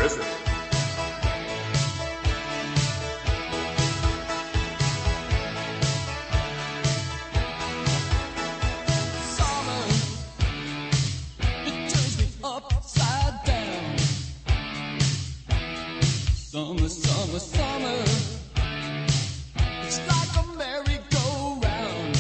prison. Summer, summer, summer. It's like a merry-go-round.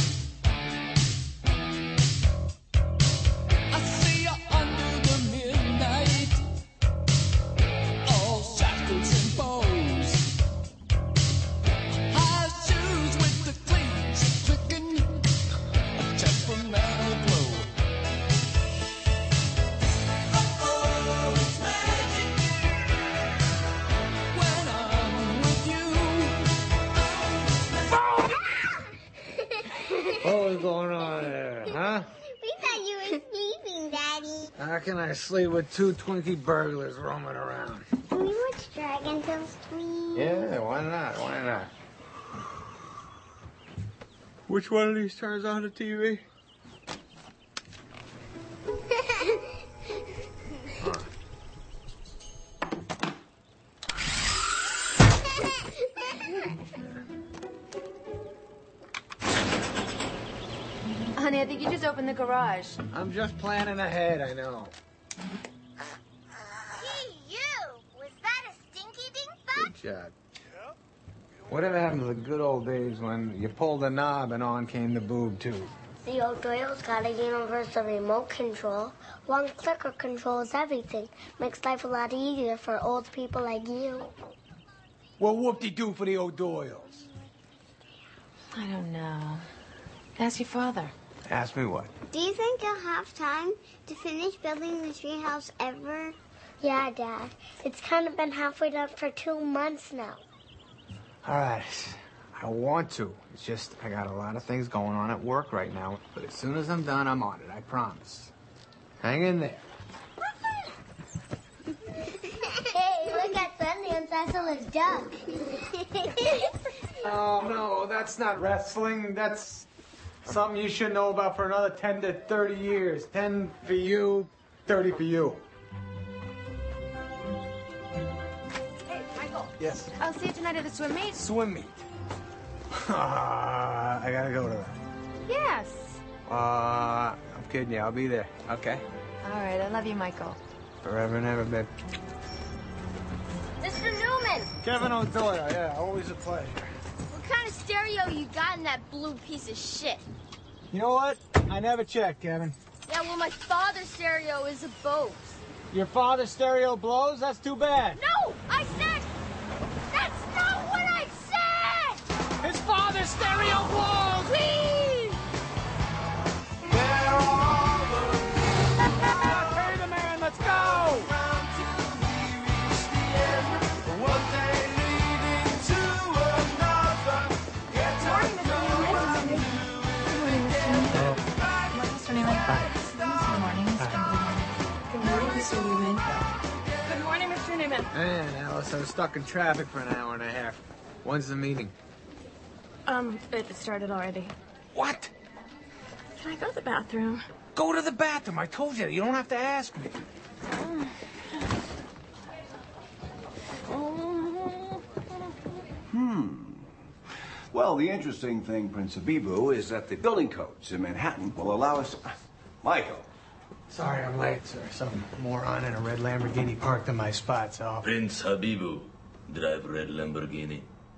I see you under the midnight, all shackles and bows. High shoes with the cleats clicking, a temperamental glow. Oh, it's magic. When I'm with you. What was going on there, huh? We thought you were sleeping, Daddy. How can I sleep with two Twinkie burglars roaming around? Can we watch Dragon Tales, please? Yeah, why not? Why not? Which one of these turns on the TV? Honey, I think you just opened the garage. I'm just planning ahead, I know. Hey, you! Was that a stinky dink Good butt? job. Whatever happened to the good old days when you pulled a knob and on came the boob tube? The old Doyle's got a universal remote control. One clicker controls everything. Makes life a lot easier for old people like you. Well, whoop-de-doo for the O'Doyles. I don't know. Ask your father. Ask me what? Do you think you'll have time to finish building the treehouse ever? Yeah, Dad. It's kind of been halfway done for 2 months now. All right. I want to. It's just I got a lot of things going on at work right now. But as soon as I'm done, I'm on it. I promise. Hang in there. Hey, look at Sundance. I saw his duck. Oh, no, that's not wrestling. That's something you should know about for another 10 to 30 years. 10 for you, 30 for you. Hey, Michael. Yes. I'll see you tonight at the swim meet. Swim meet. I gotta go to that. Yes. I'm kidding you. I'll be there. Okay? All right, I love you, Michael. Forever and ever, babe. Mr. Newman, Kevin O'Doyle, yeah, always a pleasure. what kind of stereo you got in that blue piece of shit? You know what? I never checked, Kevin. Yeah, well, my father's stereo is a Bose. Your father's stereo blows? That's too bad. No, I said, that's not what I said! His father's stereo blows! Please! Hurry the man, let's go! Mr. Newman. Good morning, Mr. Newman. Good morning, Mr. Newman. Man, Alice, I was stuck in traffic for an hour and a half. When's the meeting? It started already. What? Can I go to the bathroom? Go to the bathroom. I told you. You don't have to ask me. Well, the interesting thing, Prince Abibu, is that the building codes in Manhattan will allow us to... Michael. Sorry I'm late, sir. Some moron in a red Lamborghini parked in my spot, so... Prince Habibu, drive red Lamborghini.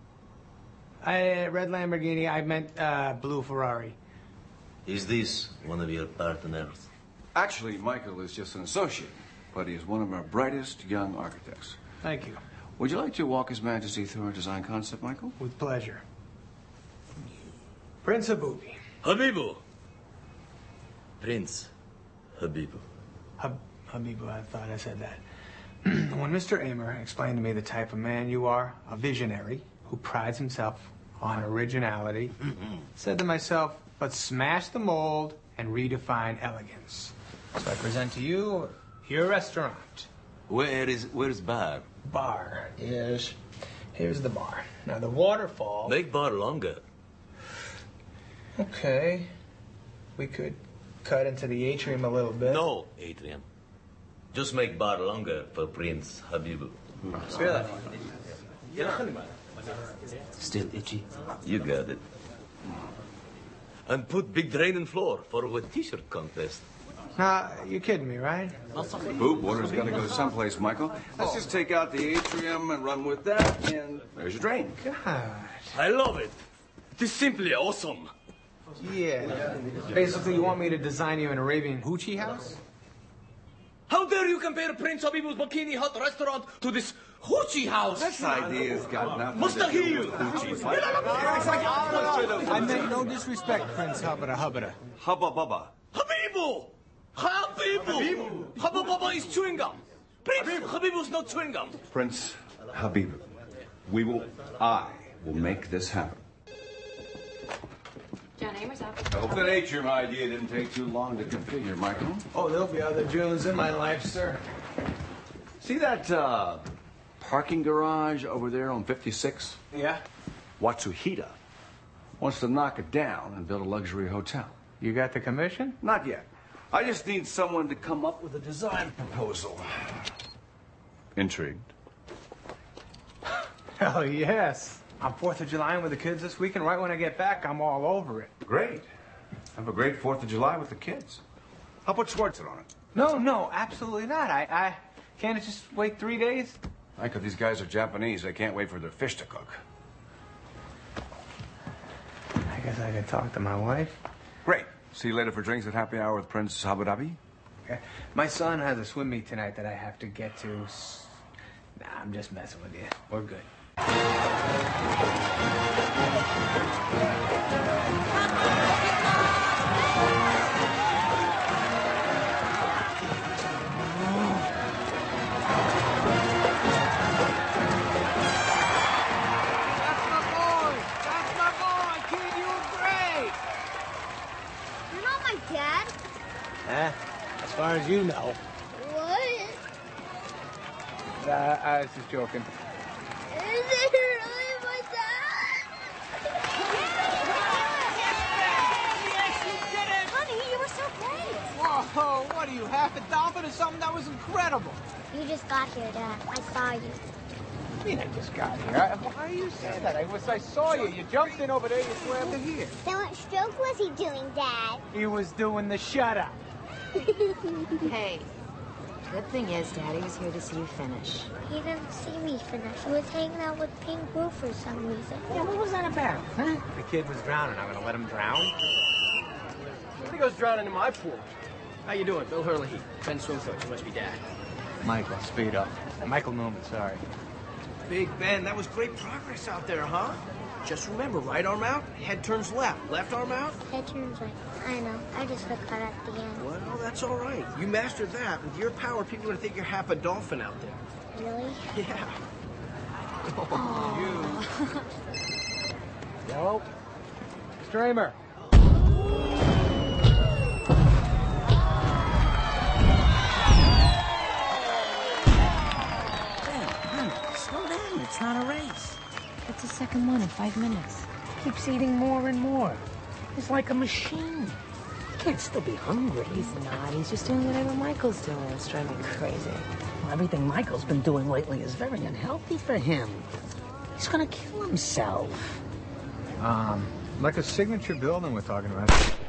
Red Lamborghini, I meant blue Ferrari. Is this one of your partners? Actually, Michael is just an associate, but he is one of our brightest young architects. Thank you. Would you like to walk His Majesty through our design concept, Michael? With pleasure. Prince Habibu. Habibu! Prince Habibu. Habibu, I thought I said that. When Mr. Amer explained to me the type of man you are, a visionary who prides himself on originality, said to myself, let's smash the mold and redefine elegance. So I present to you your restaurant. Where's bar? Bar is... Here's the bar. Now, the waterfall... Make bar longer. Okay. We could cut into the atrium a little bit. No, atrium. Just make bar longer for Prince Habibu. Still itchy? You got it. And put big drain in floor for a t-shirt contest. Nah, you kidding me, right? Boop, water's got to go someplace, Michael. Let's just take out the atrium and run with that, and there's your drain. God. I love it. It is simply awesome. Yeah. Basically, you want me to design you an Arabian hoochie house? How dare you compare Prince Habibu's Bikini Hut restaurant to this hoochie house? This idea's got nothing to do Mustahil. with Gucci. I meant no disrespect, Prince Hubbada Hubbada. Hubba bubba. Habibu! Habibu! Hubba Bubba is chewing gum. Prince Habibu's not chewing gum. Prince Habibu, I will make this happen. John Amer's up. I hope that atrium idea didn't take too long to configure, Michael. Oh, there'll be other Junes in my life, sir. See that parking garage over there on 56? Yeah? Watsuhita wants to knock it down and build a luxury hotel. You got the commission? Not yet. I just need someone to come up with a design proposal. Intrigued? Hell yes. I'm 4th of July with the kids this week, and right when I get back, I'm all over it. Great. Have a great 4th of July with the kids. I'll put Schwarzer on it. No, absolutely not. I can't it just wait 3 days? Michael, these guys are Japanese. They can't wait for their fish to cook. I guess I could talk to my wife. Great. See you later for drinks at happy hour with Prince Abu Dhabi. Okay. My son has a swim meet tonight that I have to get to. Nah, I'm just messing with you. We're good. As far as you know. What? I was just joking. Is it really my dad? Honey, you were so great. Whoa, what are you, half a dolphin or something? That was incredible. You just got here, Dad. I saw you. I mean, I just got here. Why do you say that? I saw you. You jumped in over there, you swam to here. Then what stroke was he doing, Dad? He was doing the shut up. Hey, good thing is Daddy was here to see you finish. He didn't see me finish. He was hanging out with Pink Blue for some reason. Yeah, what was that about? Huh? The kid was drowning. I'm gonna let him drown? He goes drowning in my pool. How you doing? Bill Hurley. Ben swim coach. You must be Dad. Michael, speed up. Michael Newman, sorry. Big Ben, that was great progress out there, huh? Just remember, right arm out, head turns left. Left arm out? Head turns right. I know. I just forgot at the end. Well, that's all right. You mastered that. With your power, people are going to think you're half a dolphin out there. Really? Yeah. Hello? Mr. Amer. Slow down. It's not a race. It's the second one in 5 minutes. Keeps eating more and more. He's like a machine. Can't still be hungry. He's not. He's just doing whatever Michael's doing. It's driving me crazy. Well, everything Michael's been doing lately is very unhealthy for him. He's gonna kill himself. Like a signature building we're talking about.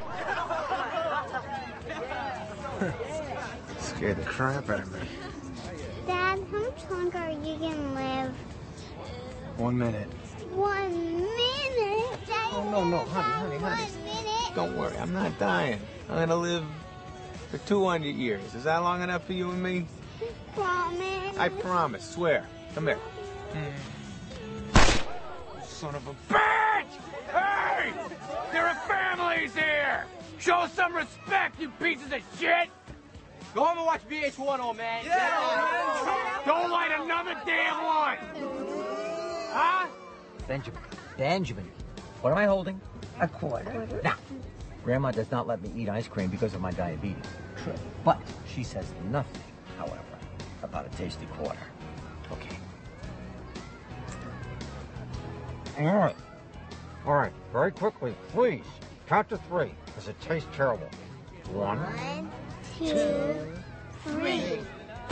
Scared the crap out of me. Dad, how much longer are you gonna live? 1 minute. 1 minute? Dad, Oh, no, honey. 1 minute? Don't worry, I'm not dying. I'm gonna live for 200 years. Is that long enough for you and me? Promise. I promise, swear. Come here. Son of a bitch! Hey! There are families here! Show some respect, you pieces of shit! Go home and watch VH1, old man. Don't light another damn one! Huh? Benjamin, what am I holding? A quarter. Now, Grandma does not let me eat ice cream because of my diabetes. True. But she says nothing, however, about a tasty quarter. Okay. All right, very quickly, please. Count to 3, because it tastes terrible. 1, 1, 2, 3.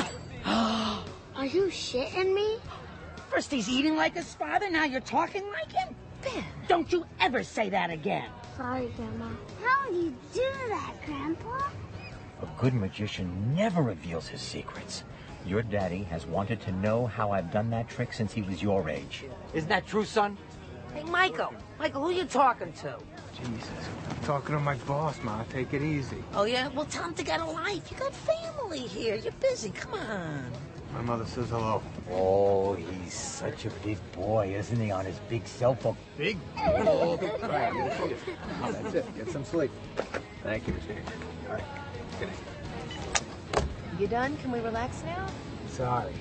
Are you shitting me? First he's eating like his father, now you're talking like him? Ben, don't you ever say that again. Sorry, Grandma. How would you do that, Grandpa? A good magician never reveals his secrets. Your daddy has wanted to know how I've done that trick since he was your age. Isn't that true, son? Hey, Michael, who you talking to? Jesus. I'm talking to my boss, Ma. Take it easy. Oh, yeah? Well, tell him to get a life. You got family here. You're busy. Come on. My mother says hello. Oh, he's such a big boy, isn't he, on his big cell phone? Big? Oh, that's it. Get some sleep. Thank you, Mr. All right. Good night. You done? Can we relax now? Sorry.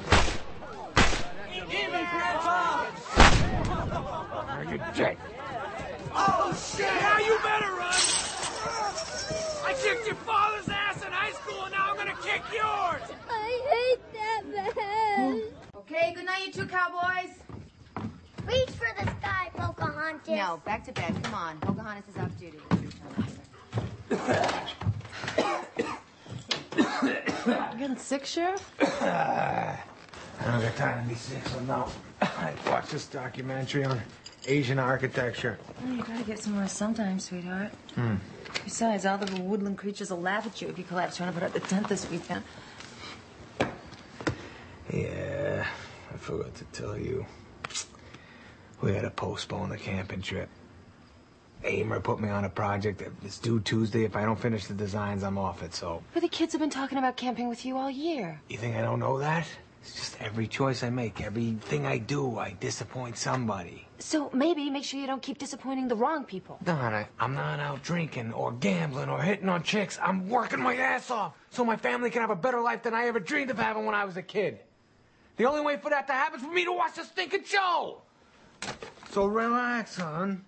Give me, Grandpa! Are you dead? Oh, shit! Now you better run! I kicked your father's ass in high school, and now I'm gonna kick yours! I hate that man. Okay, good night, you two cowboys. Reach for the sky, Pocahontas. No, back to bed. Come on. Pocahontas is off duty. You getting sick, Sheriff? I don't got time to be sick, so no. I watched this documentary on Asian architecture. Well, you gotta get somewhere sometime, sweetheart. Besides, all the woodland creatures will laugh at you if you collapse trying to put up the tent this weekend. Yeah, I forgot to tell you. We had to postpone the camping trip. Amer put me on a project that is due Tuesday. If I don't finish the designs, I'm off it, so... But the kids have been talking about camping with you all year. You think I don't know that? It's just every choice I make, everything I do, I disappoint somebody. So maybe make sure you don't keep disappointing the wrong people. Donna, I'm not out drinking or gambling or hitting on chicks. I'm working my ass off so my family can have a better life than I ever dreamed of having when I was a kid. The only way for that to happen is for me to watch the stinking show. So relax, son.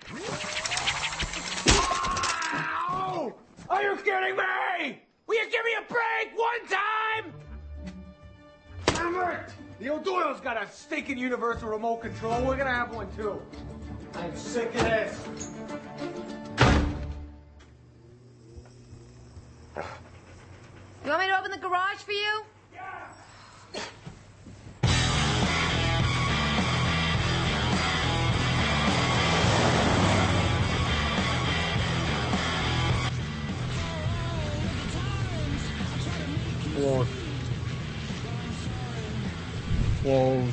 Ow! Are you kidding me? Will you give me a break one time? Damn it! The O'Doyle's got a stinking universal remote control. We're gonna have one too. I'm sick of this. You want me to open the garage for you? Whoa. Whoa.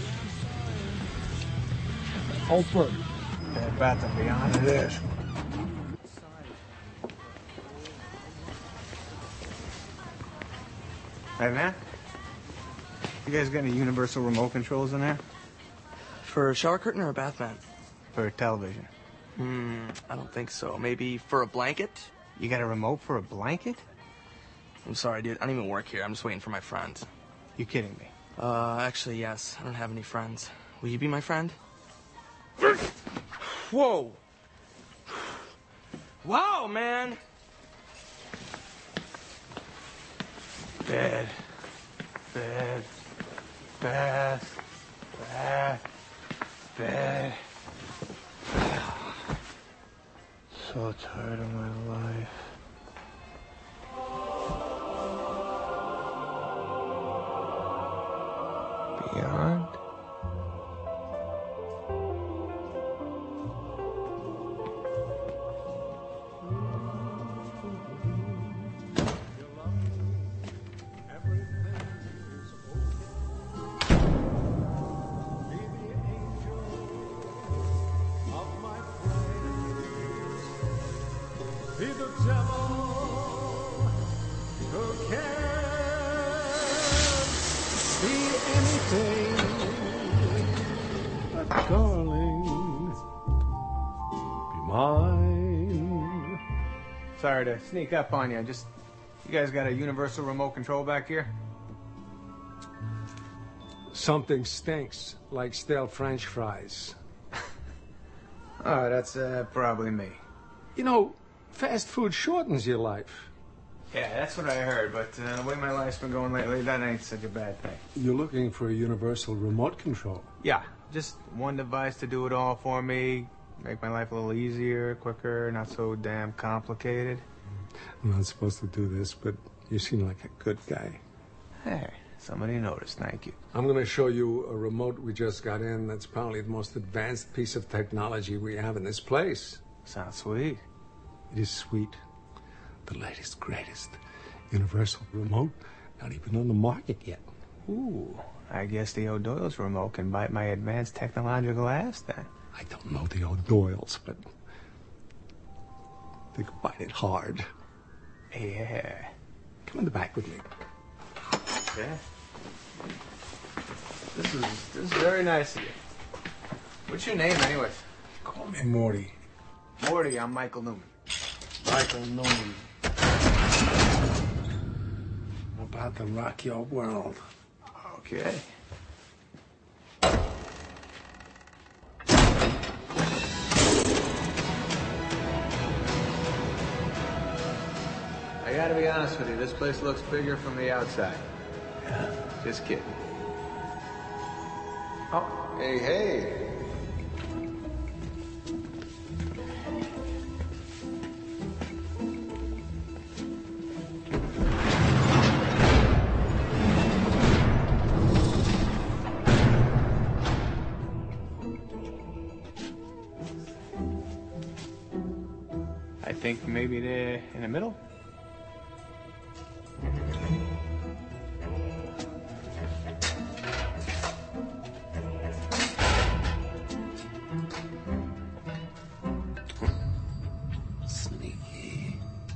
Open. They're about to be on to this. Hey, man. You guys got any universal remote controls in there? For a shower curtain or a bath mat? For a television. I don't think so. Maybe for a blanket? You got a remote for a blanket? I'm sorry, dude. I don't even work here. I'm just waiting for my friend. You kidding me? Actually, yes. I don't have any friends. Will you be my friend? Whoa! Wow, man! Bed. Bed. Bath. Bath. Bed. So tired of my life. Beyond? Be the devil who can be anything but darling, be mine. Sorry to sneak up on you. You guys got a universal remote control back here? Something stinks, like stale French fries. Oh, that's probably me. You know, fast food shortens your life. Yeah, that's what I heard, but the way my life's been going lately, that ain't such a bad thing. You're looking for a universal remote control. Yeah, just one device to do it all for me, make my life a little easier, quicker, not so damn complicated. I'm not supposed to do this, but you seem like a good guy. Hey, Somebody noticed, thank you. I'm going to show you a remote we just got in that's probably the most advanced piece of technology we have in this place. Sounds sweet. It is sweet. The latest, greatest universal remote, not even on the market yet. Ooh, I guess the O'Doyle's remote can bite my advanced technological ass then. I don't know the O'Doyle's, but they can bite it hard. Yeah. Come in the back with me. Yeah. This is very nice of you. What's your name, anyways? Call me Morty. Morty, I'm Michael Newman. Michael Newman. I'm about to rock your world. Okay. I gotta be honest with you, this place looks bigger from the outside. Yeah. Just kidding. Oh, hey. I think maybe they're in the middle. Sneaky.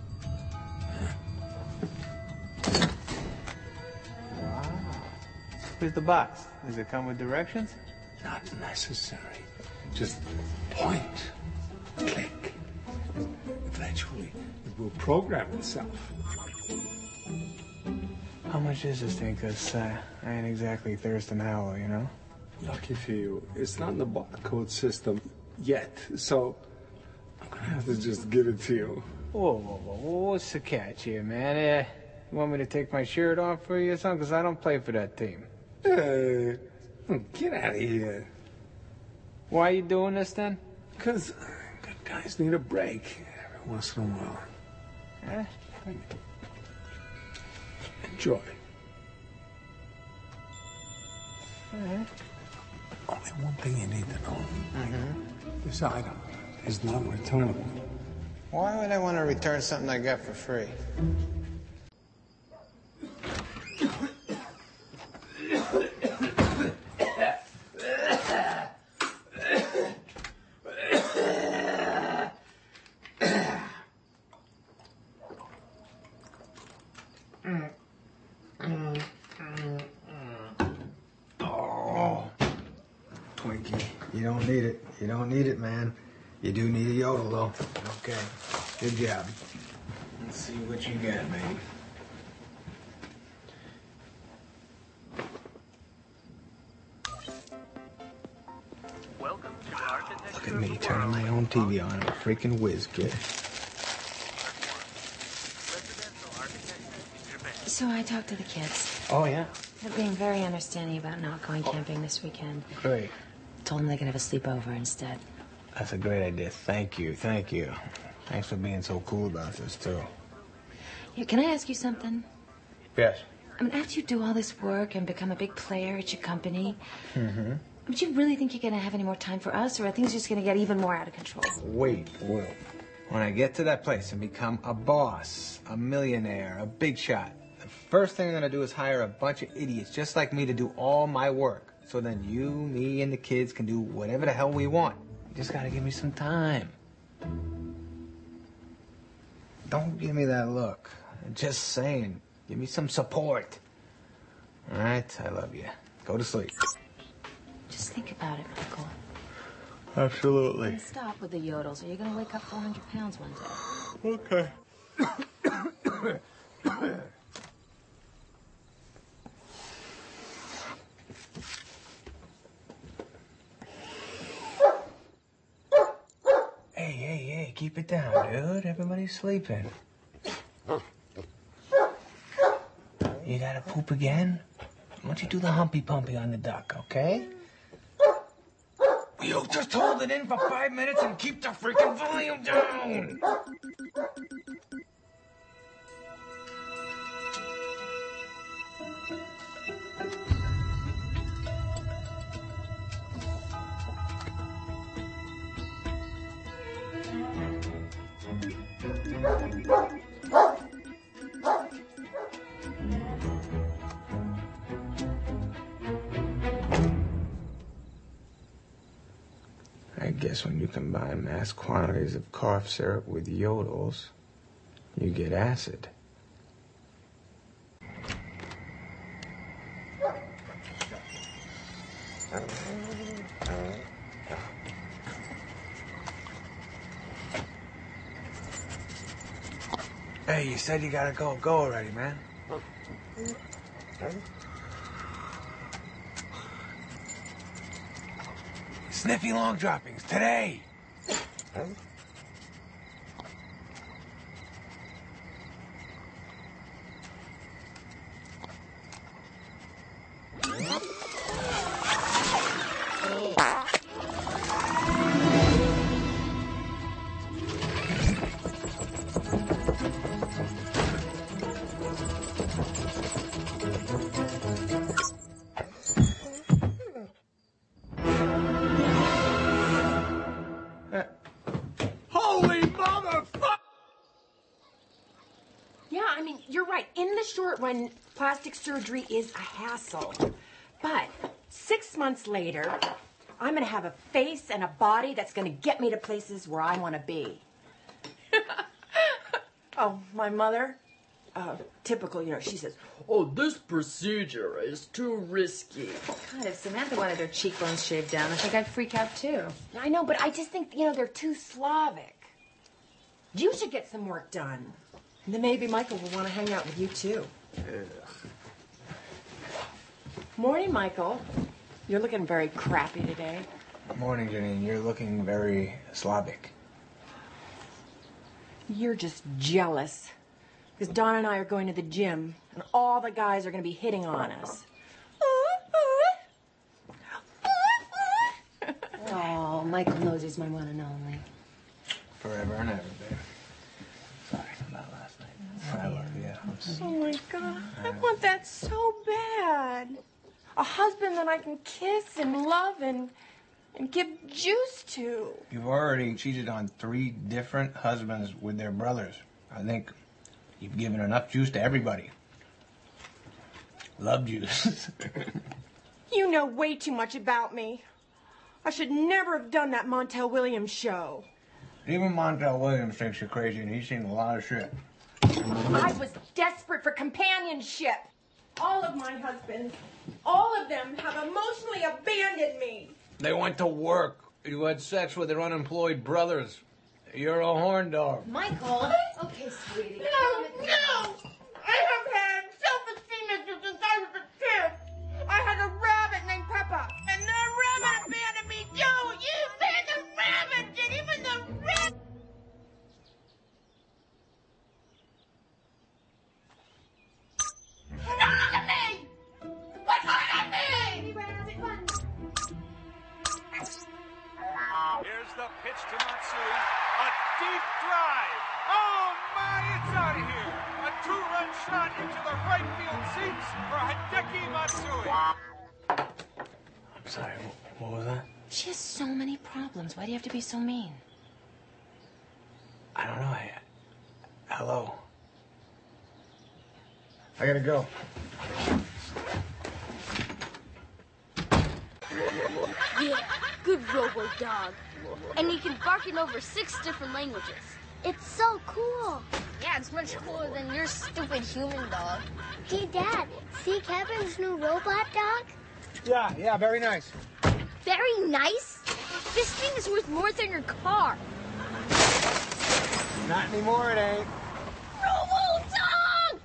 Wow. Where's the box? Does it come with directions? Not necessary. Just point, click. Eventually, it will program itself. How much is this thing? Because I ain't exactly Thurston Howell, you know? Lucky for you, it's not in the barcode system yet, so I'm gonna have to just give it to you. Whoa. What's the catch here, man? You want me to take my shirt off for you or something? Because I don't play for that team. Hey, get out of here. Why are you doing this, then? Because good guys need a break every once in a while. Eh? Enjoy. Uh-huh. Only one thing you need to know. This item is not returnable. Why would I want to return something I got for free? Twinkie, you don't need it. You don't need it, man. You do need a yodel, though. Okay. Good job. Let's see what you got, baby. Look at me turning my own TV on. I'm a freaking whiz kid. So I talked to the kids. Oh, yeah? They're being very understanding about not going camping this weekend. Great. Told them they could have a sleepover instead. That's a great idea. Thank you. Thanks for being so cool about this, too. Yeah, can I ask you something? Yes. I mean, after you do all this work and become a big player at your company, Mm-hmm. would you really think you're going to have any more time for us, or are things just going to get even more out of control? Wait. When I get to that place and become a boss, a millionaire, a big shot, the first thing I'm gonna do is hire a bunch of idiots just like me to do all my work. So then you, me, and the kids can do whatever the hell we want. You just gotta give me some time. Don't give me that look. I'm just saying, give me some support. All right, I love you. Go to sleep. Just think about it, Michael. Absolutely. And stop with the yodels, or you're going to wake up 400 pounds one day. Okay. Hey, keep it down, dude. Everybody's sleeping. You gotta poop again? Why don't you do the humpy pumpy on the duck, okay? You just hold it in for 5 minutes and keep the freaking volume down! guess when you combine mass quantities of cough syrup with yodels, you get acid. Hey, you said you gotta go. Go already, man. Sniffy long droppings today. Holy motherfucker! Yeah, I mean, you're right. In the short run, plastic surgery is a hassle. But 6 months later, I'm going to have a face and a body that's going to get me to places where I want to be. Oh, my mother? Typical, you know, she says, oh, this procedure is too risky. God, if Samantha wanted her cheekbones shaved down, I think I'd freak out too. I know, but I just think, you know, they're too Slavic. You should get some work done. And then maybe Michael will want to hang out with you, too. Morning, Michael. You're looking very crappy today. Morning, Janine. You're looking very Slavic. You're just jealous. Because Don and I are going to the gym, and all the guys are going to be hitting on us. Oh, Michael knows he's my one and only. Forever and ever, babe. Sorry about last night. I love you. Oh, my God. I want that so bad. A husband that I can kiss and love and give juice to. You've already cheated on 3 different husbands with their brothers. I think you've given enough juice to everybody. Love juice. You know way too much about me. I should never have done that Montel Williams show. Even Montel Williams thinks you're crazy, and he's seen a lot of shit. I was desperate for companionship. All of my husbands, all of them have emotionally abandoned me. They went to work. You had sex with their unemployed brothers. You're a horn dog. Michael! Okay, sweetie. No! I have had self-esteem issues since I was a kid. I had a rabbit named Peppa, and the rabbit abandoned me too. You abandoned the rabbit, and even the rabbit. Don't look at me! What's going on me? Here's the pitch to Matsui. A deep drive. Oh, my, it's out of here. A 2-run shot into the right field seats for Hideki Matsui. I'm sorry, what was that? She has so many problems. Why do you have to be so mean? I don't know. Hello. I gotta go. Yeah, good robo dog. And you can bark in over 6 different languages. It's so cool. Yeah, it's much cooler than your stupid human dog. Hey, Dad, see Kevin's new robot dog? Yeah, very nice. Very nice? This thing is worth more than your car. Not anymore, it ain't. Robo dog!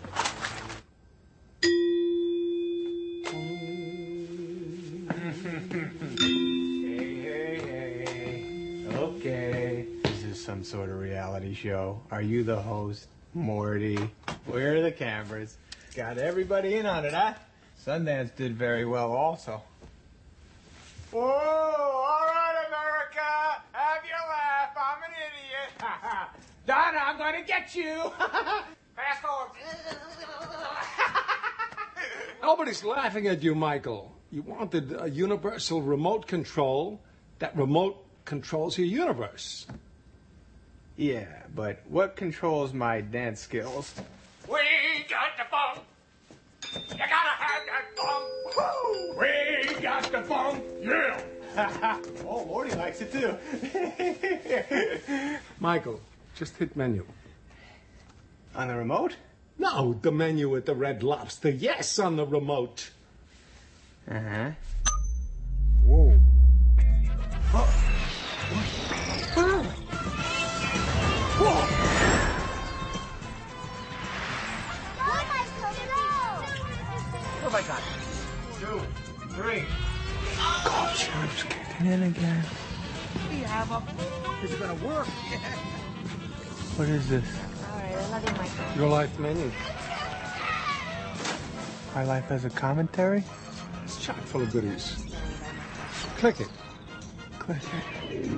Hey. Okay. This is some sort of reality show. Are you the host? Morty. Where are the cameras? Got everybody in on it, huh? Sundance did very well also. Whoa! All right, America! Have your laugh. I'm an idiot. Donna, I'm gonna get you! Fast forward. Nobody's laughing at you, Michael. You wanted a universal remote control. That remote controls your universe. Yeah, but what controls my dance skills? We got the funk. You gotta have that funk. Woo! We got the funk. Yeah. Oh, Morty likes it too. Michael, just hit menu. On the remote? No, the menu at the Red Lobster. Yes, on the remote. Uh-huh. Whoa. What have I got? 2, 3. Cough syrup's kicking in again. We have a... Is it gonna work? What is this? All right, I love you, Michael. Your life menu. My life as a commentary? It's chock full of goodies. Click it. Click it.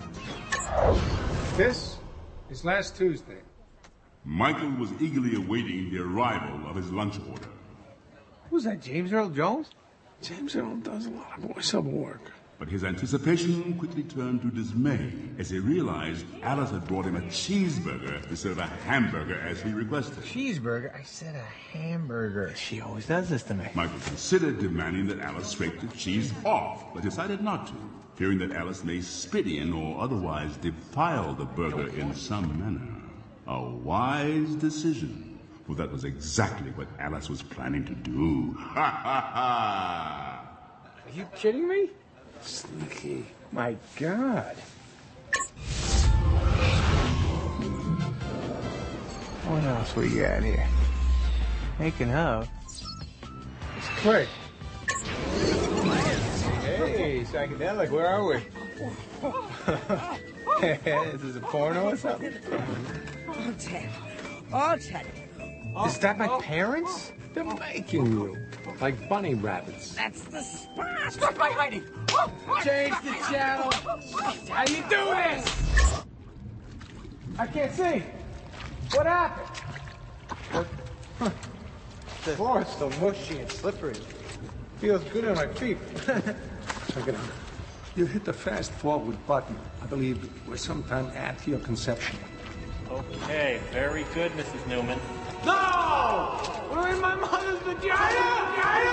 This is last Tuesday. Michael was eagerly awaiting the arrival of his lunch order. Who's that, James Earl Jones? James Earl does a lot of voiceover work. But his anticipation quickly turned to dismay as he realized Alice had brought him a cheeseburger instead of a hamburger as he requested. Cheeseburger? I said a hamburger. She always does this to me. Michael considered demanding that Alice scrape the cheese off, but decided not to, fearing that Alice may spit in or otherwise defile the burger in some manner. A wise decision, for that was exactly what Alice was planning to do. Ha ha ha! Are you kidding me? Sneaky. My God. What else we got here? Making of. It's Clay. Hey, psychedelic, where are we? This is a porno or something? Oh, Ted. Oh, Ted. Is that my parents? They're making you. Like bunny rabbits. That's the spot. Stop my hiding! Change the channel. How do you do this? I can't see. What happened? The floor is so mushy and slippery. Feels good on my feet. Check it out. You hit the fast forward button. I believe we're sometime after your conception. Okay, very good, Mrs. Newman. No! We're in my mother's vagina!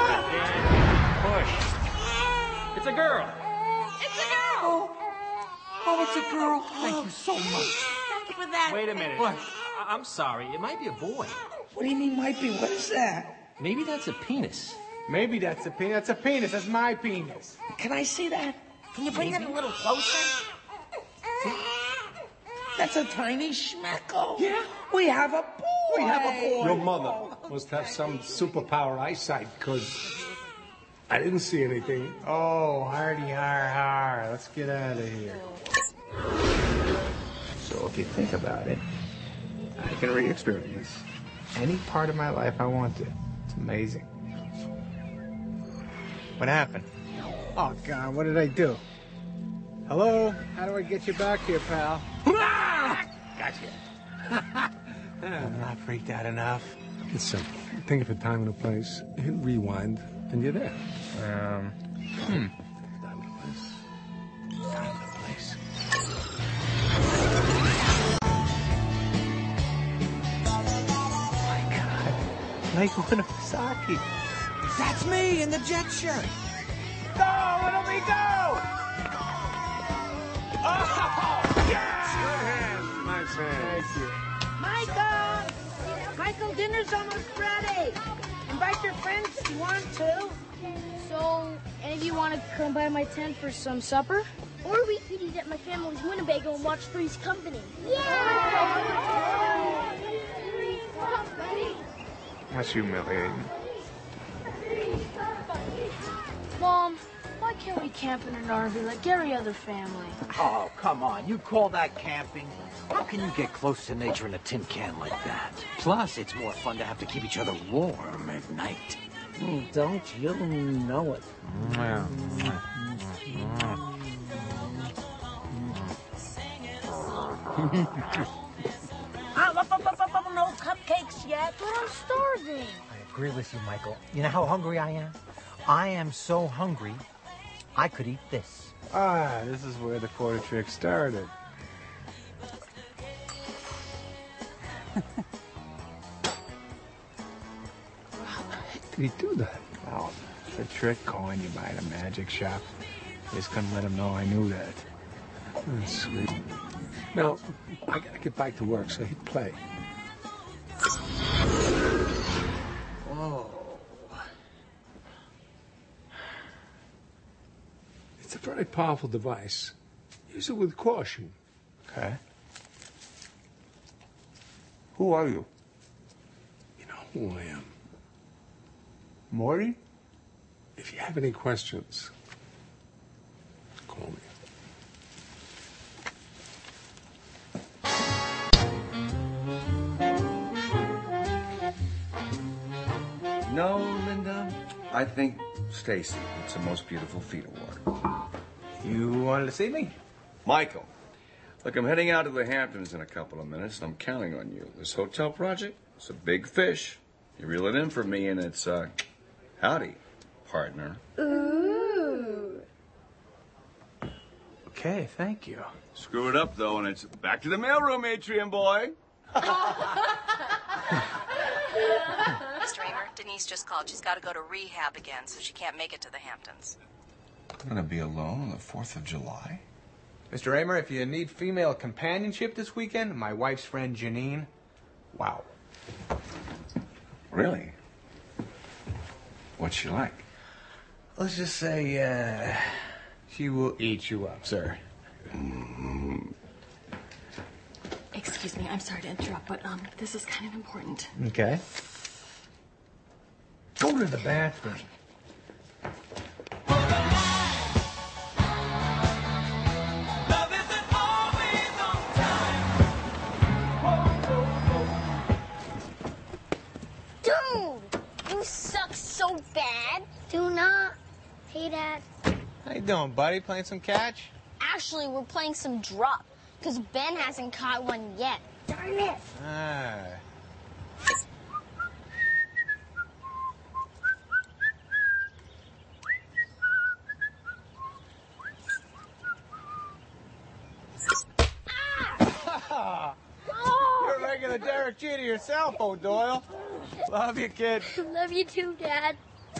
Push. It's a girl. It's a girl. Oh, it's a girl. Thank you so much. Thank you for that. Wait a minute. What? I'm sorry. It might be a boy. What do you mean might be? What is that? Maybe that's a penis. Maybe that's a penis. That's a penis. That's my penis. Can I see that? Can you bring that a little closer? That's a tiny schmeckle. Yeah. We have a boy. We have a boy. Your mother must have some superpower eyesight, because I didn't see anything. Oh, hardy har har. Let's get out of here. So if you think about it, I can re-experience any part of my life I want to. It's amazing. What happened? Oh, God, what did I do? Hello? How do I get you back here, pal? Gotcha. I'm not freaked out enough. It's simple. Think of a time and a place, hit rewind, and you're there. Time and place. Time and place. Oh my God. Michael Iwasaki. That's me in the jet shirt. Go, little me, go! Oh, yes! Good hand. Nice hand. Thank you. Michael, dinner's almost ready. Invite your friends if you want to. So, any of you want to come by my tent for some supper? Or we could eat at my family's Winnebago and watch Three's Company. Yeah! That's humiliating. Mom, why can't we camp in an RV like every other family? Oh, come on. You call that camping? How can you get close to nature in a tin can like that? Plus, it's more fun to have to keep each other warm at night. Don't you know it? No cupcakes yet. But I'm starving. I agree with you, Michael. You know how hungry I am? I am so hungry, I could eat this. Ah, this is where the quarter trick started. How the heck did he do that? Oh, it's a trick coin you buy at a magic shop. Just couldn't let him know I knew that. That's sweet. Now, I gotta get back to work, so hit play. Whoa. It's a very powerful device. Use it with caution. Okay. Who are you? You know who I am. Morty? If you have any questions, call me. No, Linda. I think Stacy gets the most beautiful feet award. You wanted to see me? Michael, look, I'm heading out to the Hamptons in a couple of minutes, and I'm counting on you. This hotel project, it's a big fish. You reel it in for me, and it's, howdy, partner. Ooh. Okay, thank you. Screw it up, though, and it's back to the mailroom, Atrium boy. Mr. Raymer, Denise just called. She's got to go to rehab again, so she can't make it to the Hamptons. I'm gonna be alone on the 4th of July? Mr. Raymer, if you need female companionship this weekend, my wife's friend Janine, wow. Really? What's she like? Let's just say, she will eat you up, sir. Excuse me, I'm sorry to interrupt, but this is kind of important. Okay. Go to the bathroom. Dude, you suck so bad. Do not. Hey, Dad. How you doing, buddy? Playing some catch? Actually, we're playing some drop, because Ben hasn't caught one yet. Darn it. Ah. You're a regular Derek Jeter yourself, O'Doyle. Love you, kid. Love you too, Dad.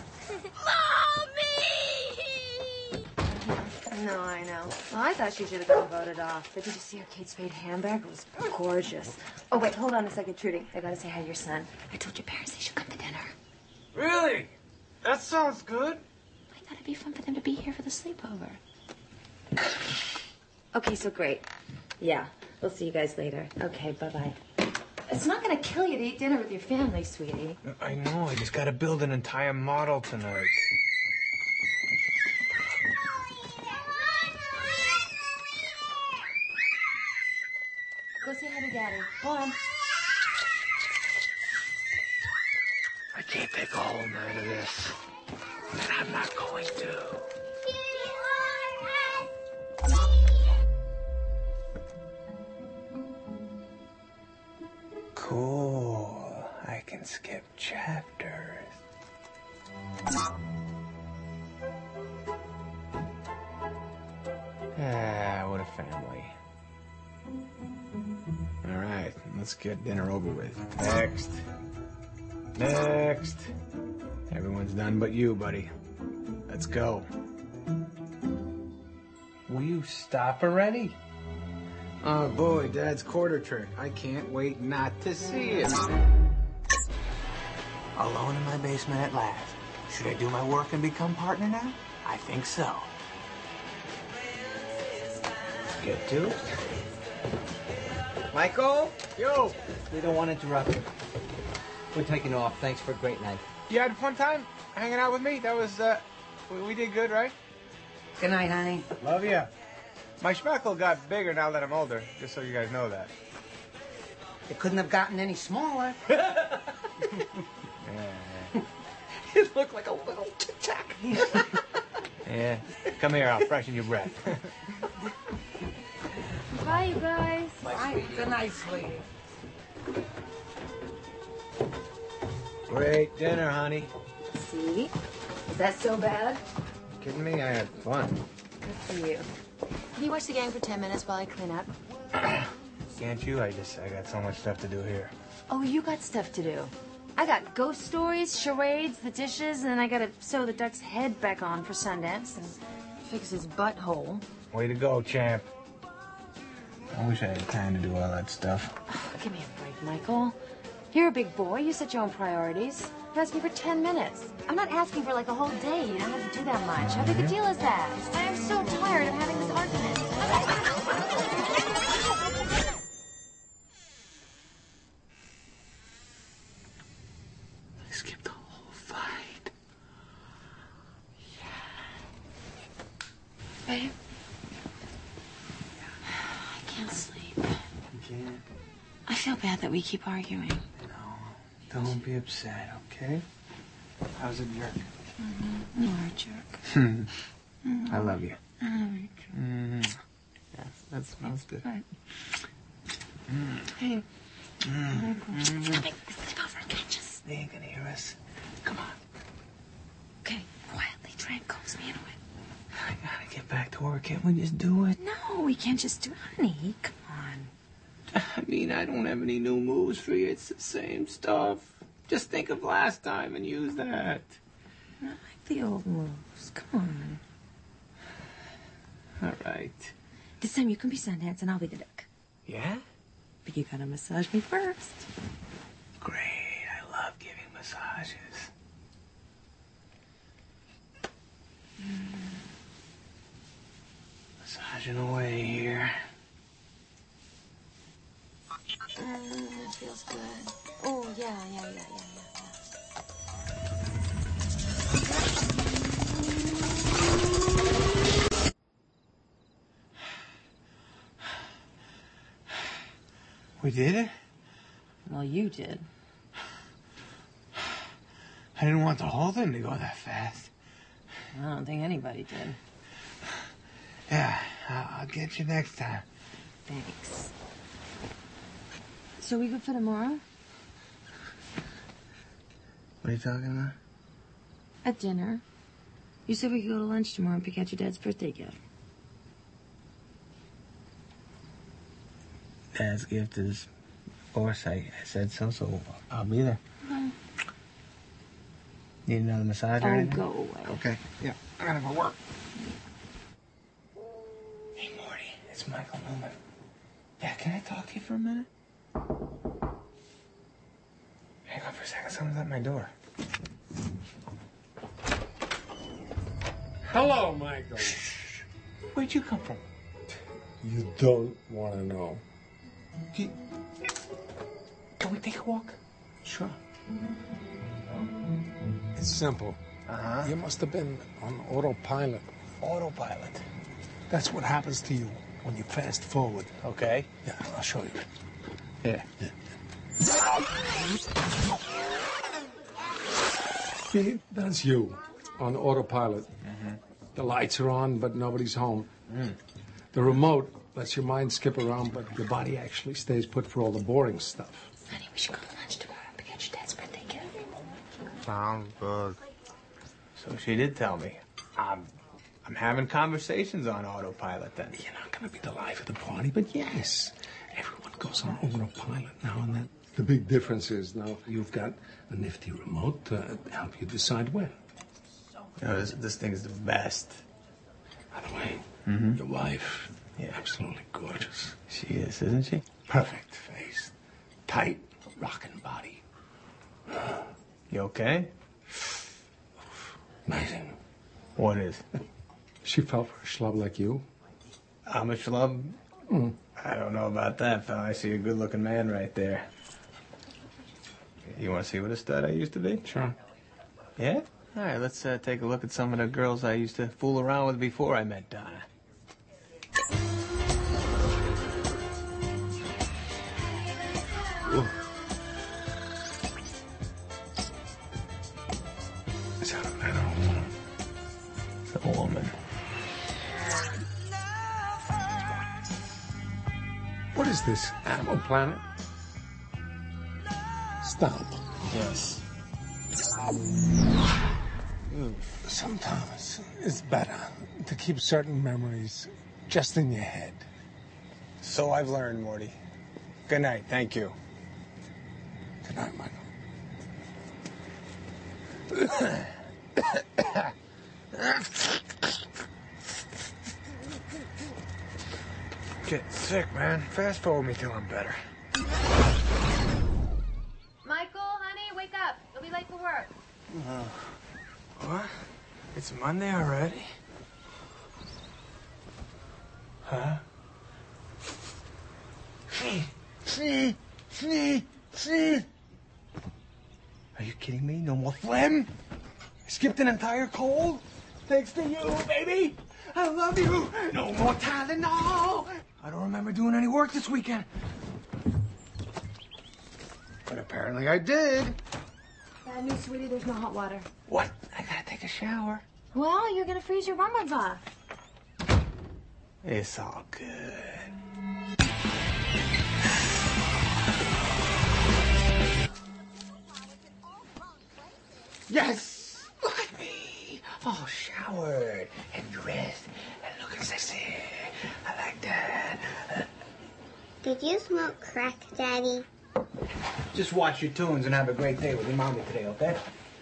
No, I know. Well, I thought she should have been voted off. But did you see her Kate Spade handbag? It was gorgeous. Oh, wait, hold on a second, Trudy. I gotta say hi to your son. I told your parents they should come to dinner. Really? That sounds good. I thought it'd be fun for them to be here for the sleepover. Okay, so great. Yeah, we'll see you guys later. Okay, bye-bye. It's not gonna kill you to eat dinner with your family, sweetie. I know. I just gotta build an entire model tonight. Go say hi to Daddy. Go on. I can't take a whole night of this. And I'm not going to. Cool. I can skip chapters. Ah, what a family. All right, let's get dinner over with. Next. Next. Everyone's done but you, buddy. Let's go. Will you stop already? Oh boy, Dad's quarter trick. I can't wait not to see it. Alone in my basement at last. Should I do my work and become partner now? I think so. Get to it. Michael? Yo! We don't want to interrupt you. We're taking off. Thanks for a great night. You had a fun time hanging out with me? That was, we did good, right? Good night, honey. Love you. My schmeckle got bigger now that I'm older, just so you guys know that. It couldn't have gotten any smaller. Yeah. It looked like a little Tic Tac. Yeah. Come here, I'll freshen your breath. Bye, you guys. Bye. Good night, sweetie. Great dinner, honey. See? Is that so bad? Kidding me? I had fun. Good for you. Can you watch the game for 10 minutes while I clean up? Can't you? I got so much stuff to do here. Oh, you got stuff to do. I got ghost stories, charades, the dishes, and then I gotta sew the duck's head back on for Sundance. And fix his butthole. Way to go, champ. I wish I had time to do all that stuff. Give me a break, Michael. You're a big boy. You set your own priorities. You asked me for 10 minutes. I'm not asking for like a whole day. You don't have to do that much. How big a deal is that? I am so tired of having this argument. I skipped the whole fight. Babe? I can't sleep. You can't? I feel bad that we keep arguing. Don't be upset, okay? I was a jerk. You are a jerk. I love you. I love you too. Yes, that smells good. Hey. They ain't gonna hear us. Come on. Okay, quietly try and coax me into it. I gotta get back to work. Can't we just do it? No, we can't just do it. Honey, come on. I mean, I don't have any new moves for you. It's the same stuff. Just think of last time and use that. I like the old moves. Come on. All right. This time you can be Sundance and I'll be the duck. Yeah? But you gotta massage me first. Great. I love giving massages. Massaging away here. It feels good. Oh, yeah. We did it? Well, you did. I didn't want the whole thing to go that fast. I don't think anybody did. Yeah, I'll get you next time. Thanks. So we good for tomorrow? What are you talking about? At dinner. You said we could go to lunch tomorrow and pick out your dad's birthday gift. Dad's gift is foresight. I said so, so I'll be there. No. Need another massage or Oh, anything? go away. Okay, yeah. I gotta go work. Hey, Morty, it's Michael Newman. Yeah, can I talk to you for a minute? Hang on for a second. Someone's at my door. Hello, Michael. Where'd you come from? You don't want to know. Can we take a walk? Sure. It's simple. Uh-huh. You must have been on autopilot. Autopilot? That's what happens to you when you fast forward. Okay. Yeah, I'll show you. Yeah. See, that's you on autopilot. Mm-hmm. The lights are on, but nobody's home. Mm. The remote lets your mind skip around, but your body actually stays put for all the boring stuff. Honey, we should go to lunch tomorrow and pick out your dad's birthday gift. Sounds good. So she did tell me. I'm having conversations on autopilot then. You're not going to be the life of the party, but yes, everyone goes on autopilot now and then. The big difference is now you've got a nifty remote to help you decide when. You know, this thing's the best. By the way, Mm-hmm. your wife, Yeah. absolutely gorgeous. She is, isn't she? Perfect face. Tight, rocking body. You okay? Amazing. What is? She fell for a schlub like you. I'm a schlub? Mm. I don't know about that, fella. I see a good-looking man right there. You want to see what a stud I used to be? Sure. Yeah? All right, let's take a look at some of the girls I used to fool around with before I met Donna. Ooh. Is that a man or a woman? It's a woman. What is this, Animal Planet? Stop. Yes. Sometimes it's better to keep certain memories just in your head. So I've learned, Morty. Good night. Thank you. Good night, Michael. getting sick, man. Fast forward me till I'm better. Michael, honey, wake up. You'll be late for work. What? It's Monday already? Huh? See. Are you kidding me? No more phlegm? I skipped an entire cold? Thanks to you, baby. I love you. No more Tylenol. I don't remember doing any work this weekend. But apparently I did. Bad news, sweetie, there's no hot water. What? I gotta take a shower. Well, you're gonna freeze your rumbles off. It's all good. Yes! Look at me! All showered and dressed and looking sexy. I like that. Did you smoke crack, Daddy? Just watch your tunes and have a great day with your mommy today, okay?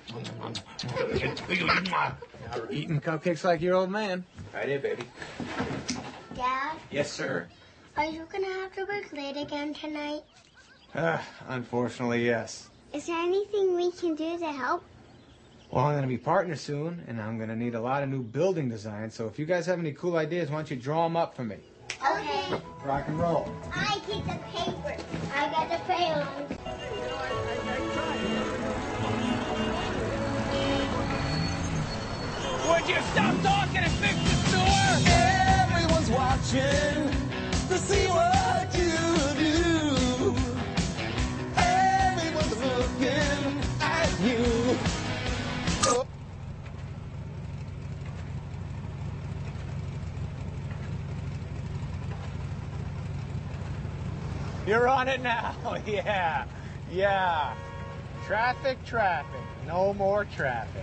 Eating cupcakes like your old man. Right here, baby. Dad? Yes, sir. Are you gonna have to work late again tonight? Unfortunately, yes. Is there anything we can do to help? Well, I'm going to be partners soon, and I'm going to need a lot of new building designs. So if you guys have any cool ideas, why don't you draw them up for me? Okay. Rock and roll. I take the paper. I got the crayons. Would you stop talking and fix this door? Everyone's watching to see what you do. Everyone's looking at you. Oh. You're on it now. Yeah. Traffic. No more traffic.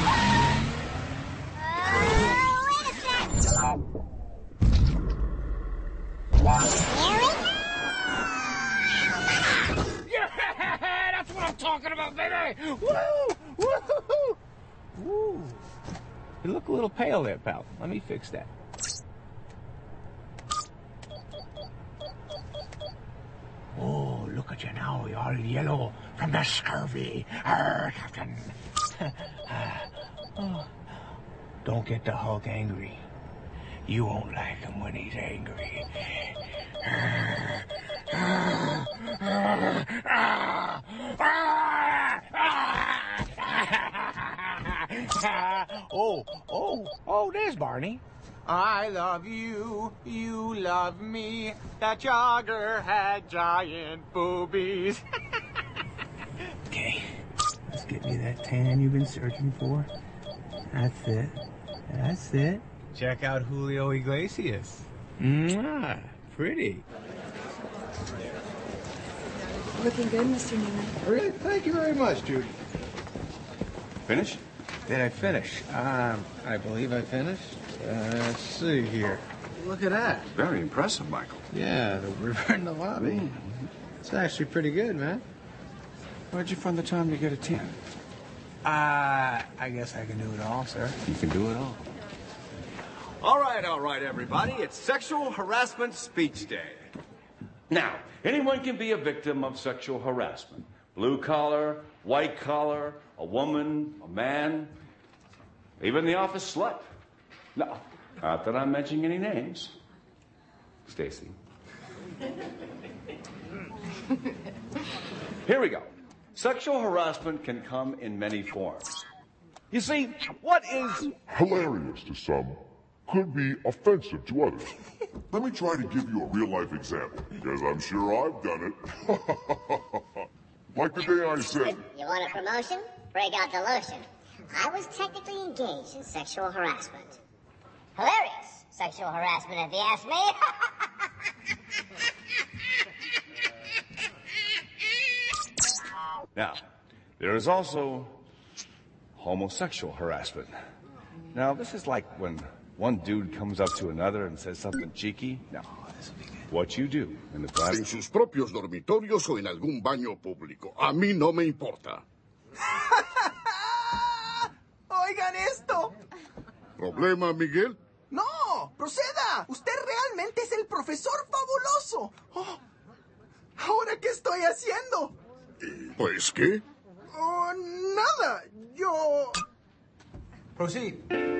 Wait a sec. Yeah, that's what I'm talking about, baby. Woo! Woo! You look a little pale there, pal. Let me fix that. Oh, look at you now. You're all yellow from the scurvy. Captain. Don't get the Hulk angry. You won't like him when he's angry. Oh, there's Barney. I love you, you love me. That jogger had giant boobies. Okay, let's get me that tan you've been searching for. That's it. Check out Julio Iglesias. Mwah, pretty. Looking good, Mr. Newman. Really? Thank you very much, Judy. Finish? Did I finish? I believe I finished. Let's see here. Look at that. Very impressive, Michael. Yeah, the river in the lobby. It's actually pretty good, man. Where'd you find the time to get a 10? I guess I can do it all, sir. You can do it all. All right, everybody. It's Sexual Harassment Speech Day. Now, anyone can be a victim of sexual harassment. Blue collar, white collar, a woman, a man, even the office slut. No, not that I'm mentioning any names. Stacy. Here we go. Sexual harassment can come in many forms. You see, what is hilarious to some could be offensive to others. Let me try to give you a real-life example, because I'm sure I've done it. Like the day I said... You want a promotion? Break out the lotion. I was technically engaged in sexual harassment. Hilarious sexual harassment, if you ask me. Now, there is also homosexual harassment. Now, this is like when one dude comes up to another and says something cheeky. No, this will be good. What you do in the private... En sus propios dormitorios o en algún baño público. A mí no me importa. Oigan esto. ¿Problema, Miguel? No, proceda. Usted realmente es el profesor fabuloso. Oh, ¿ahora qué estoy haciendo? Pues, ¿qué? Oh, nada. Yo... Proceed.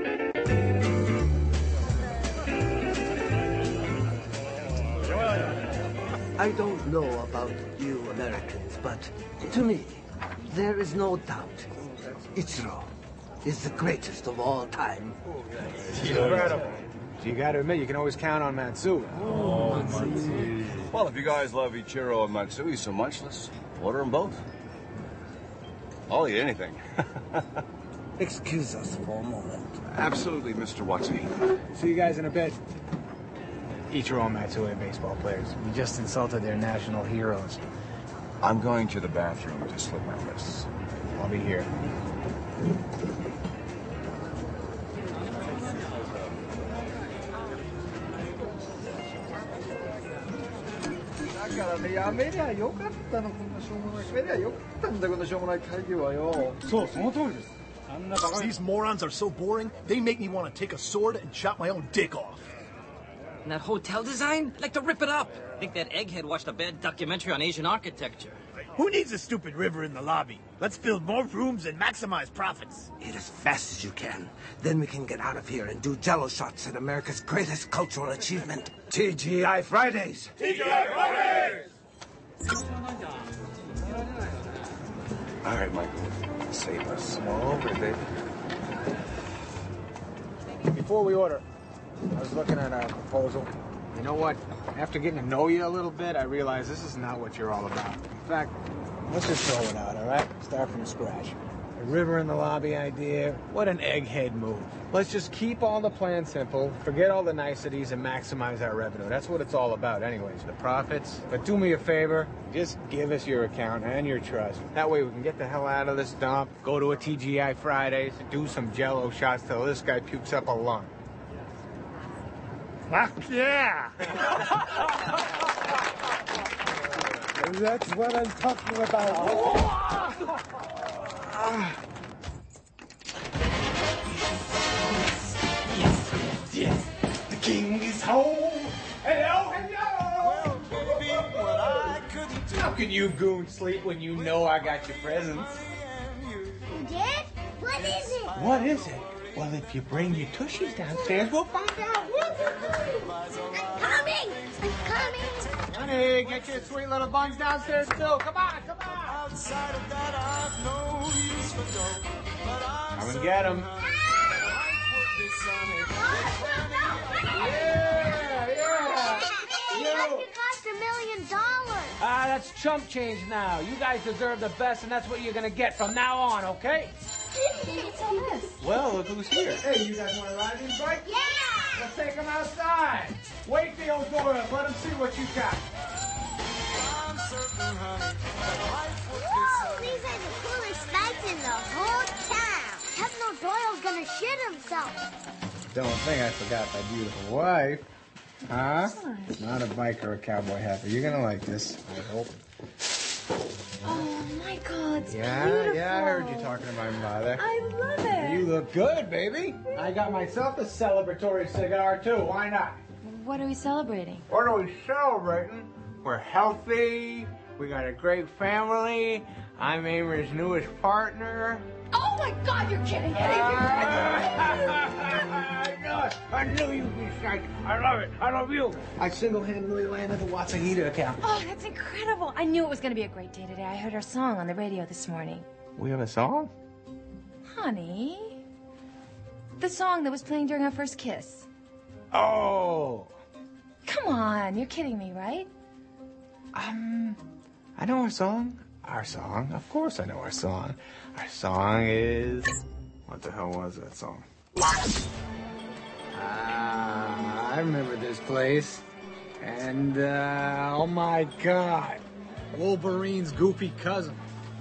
I don't know about you Americans, but to me, there is no doubt. Ichiro is the greatest of all time. Incredible. You gotta admit, you can always count on Matsui. Oh, Matsui. Well, if you guys love Ichiro and Matsui so much, let's order them both. I'll eat anything. Excuse us for a moment. Absolutely, Mr. Watson. See you guys in a bit. Ichiro and Matsui are baseball players. You just insulted their national heroes. I'm going to the bathroom to slip my wrists. I'll be here. These morons are so boring, they make me want to take a sword and chop my own dick off. And that hotel design? I'd like to rip it up. I think that egghead watched a bad documentary on Asian architecture. Who needs a stupid river in the lobby? Let's build more rooms and maximize profits. Eat as fast as you can. Then we can get out of here and do jello shots at America's greatest cultural achievement, TGI Fridays. TGI Fridays! All right, Michael. Save us. Small birthday. Before we order, I was looking at our proposal. You know what? After getting to know you a little bit, I realized this is not what you're all about. In fact, let's just throw it out, all right? Start from scratch. The river in the lobby idea, what an egghead move. Let's just keep all the plans simple, forget all the niceties, and maximize our revenue. That's what it's all about anyways, the profits. But do me a favor, just give us your account and your trust. That way we can get the hell out of this dump, go to a TGI Fridays, do some jello shots till this guy pukes up a lung. Fuck yeah! That's what I'm talking about. Yes, the king is home. Hello, hello. Well, baby, what I couldn't do. How can you goons sleep when you know I got your presents? You did? What is it? What is it? Well, if you bring your tushies downstairs, we'll find out. I'm coming! I'm coming! Honey, get your sweet little buns downstairs too. Come on, come on. Outside of that, I've no use for dough, but I'm Come and get them. You cost $1 million. Ah, that's chump change now. You guys deserve the best, and that's what you're gonna get from now on, okay? What's all this? Well, look who's here. Hey, you guys want to ride these bikes? Yeah! Let's take them outside. Wake the old door up. Let them see what you got. Whoa, these are the coolest bikes in the whole town. Pepno Doyle's gonna shit himself. Don't think I forgot my beautiful wife. Huh? Not a bike or a cowboy hat, but you're gonna like this, I hope. Oh, Michael, it's Yeah, I heard you talking to my mother. I love it. You look good, baby. I got myself a celebratory cigar, too. Why not? What are we celebrating? What are we celebrating? We're healthy. We got a great family. I'm Amer's newest partner. Oh, my God, you're kidding. I knew you'd be psyched. I love it. I love you. I single-handedly landed the Watsahita account. Oh, that's incredible. I knew it was going to be a great day today. I heard our song on the radio this morning. We have a song? Honey. The song that was playing during our first kiss. Oh. Come on, you're kidding me, right? I know our song. Our song? Of course I know our song. Our song is... What the hell was that song? I remember this place. And, oh my God. Wolverine's goofy cousin.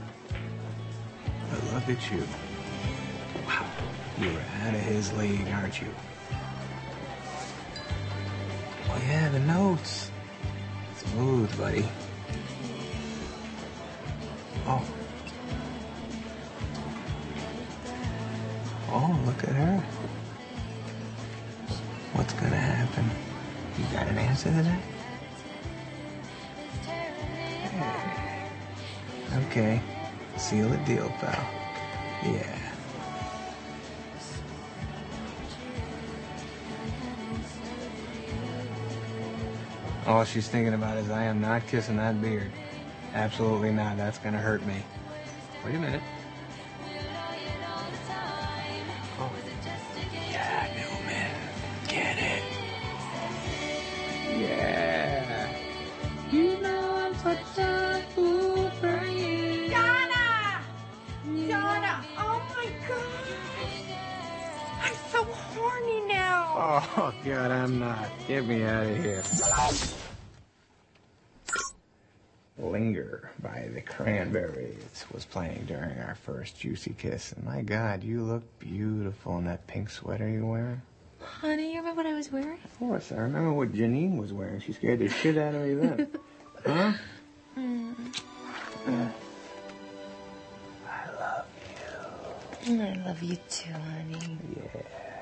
I look at you. Wow. You're out of his league, aren't you? Oh yeah, the notes. Smooth, buddy. Oh. Oh, look at her. What's gonna happen? You got an answer to that? Okay. Seal the deal, pal. Yeah. All she's thinking about is I am not kissing that beard. Absolutely not. That's gonna hurt me. Wait a minute. Oh. Yeah, Newman. Get it. Yeah. You know I'm such a fool for you. Donna! Donna! Oh my God! I'm so horny now! Oh, God, I'm not. Get me out of here. Linger by the Cranberries was playing during our first juicy kiss. And my God, you look beautiful in that pink sweater you're wearing. Honey, you remember what I was wearing? Of course, I remember what Janine was wearing. She scared the shit out of me then. Huh? I love you. I love you too, honey. Yeah.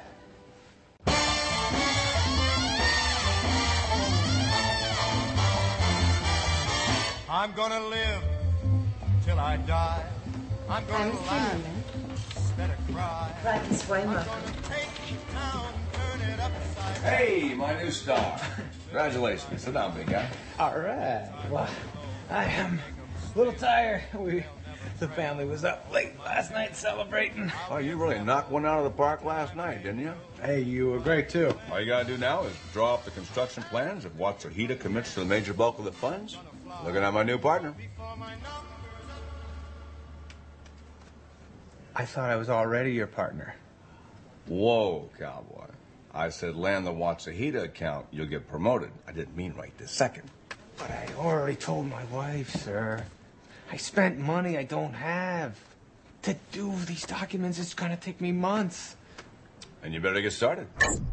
I'm gonna live till I die. I'm gonna laugh instead of cry. Right this way, look. Hey, my new star. Congratulations. Sit down, big guy. All right. Well, I am a little tired. The family was up late last night celebrating. Oh, you really knocked one out of the park last night, didn't you? Hey, you were great, too. All you gotta do now is draw up the construction plans if Watsuhita commits to the major bulk of the funds. Looking at my new partner. I thought I was already your partner. Whoa, cowboy. I said land the Watsuhita account, you'll get promoted. I didn't mean right this second. But I already told my wife, sir. I spent money I don't have. To do these documents, it's gonna take me months. And you better get started.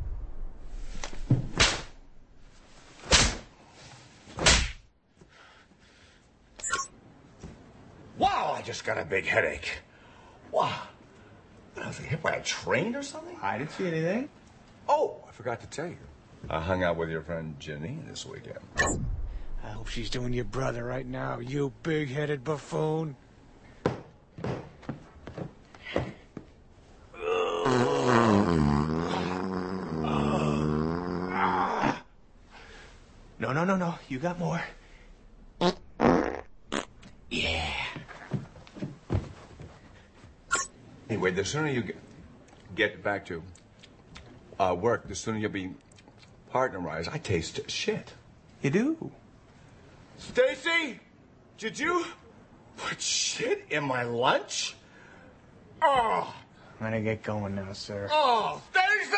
Wow, I just got a big headache. Wow. I was hit by a train or something? I didn't see anything. Oh, I forgot to tell you. I hung out with your friend Janine this weekend. I hope she's doing your brother right now, you big-headed buffoon. No. You got more. Yeah. Anyway, the sooner you get back to work, the sooner you'll be partnerized. I taste shit. You do? Stacy, did you put shit in my lunch? Oh. I'm gonna get going now, sir. Oh, Stacy!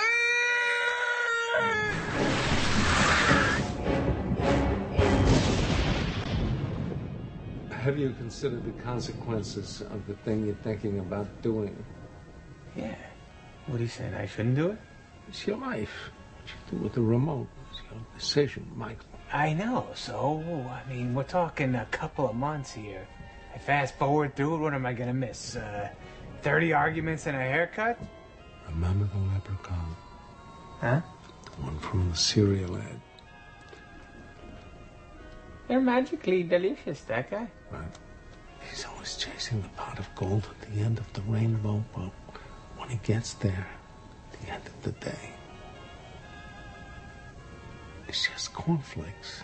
Have you considered the consequences of the thing you're thinking about doing? Yeah. What are you saying? I shouldn't do it? It's your life. What you do with the remote is your decision, Michael. I know. So, I mean, we're talking a couple of months here. I fast forward through it, what am I gonna miss? 30 arguments and a haircut? Remember the leprechaun? Huh? The one from the cereal ad. They're magically delicious, that guy. Right. He's always chasing the pot of gold at the end of the rainbow, but when he gets there, at the end of the day, it's just cornflakes.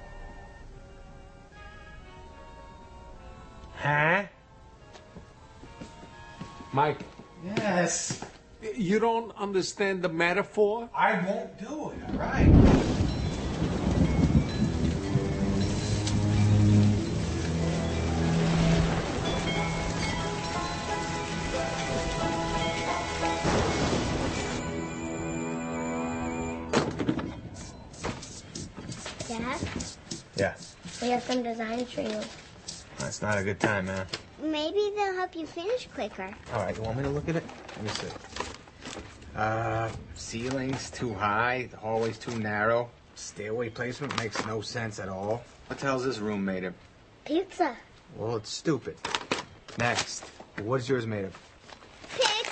Huh? Mike. Yes. You don't understand the metaphor? I won't do it, all right? Dad, Yeah. we have some design training. That's not a good time, man. Maybe they'll help you finish quicker. All right, you want me to look at it? Let me see. Ceiling's too high, the hallway's too narrow. Stairway placement makes no sense at all. What the hell's this room made of? Pizza. Well, it's stupid. Next. What's yours made of?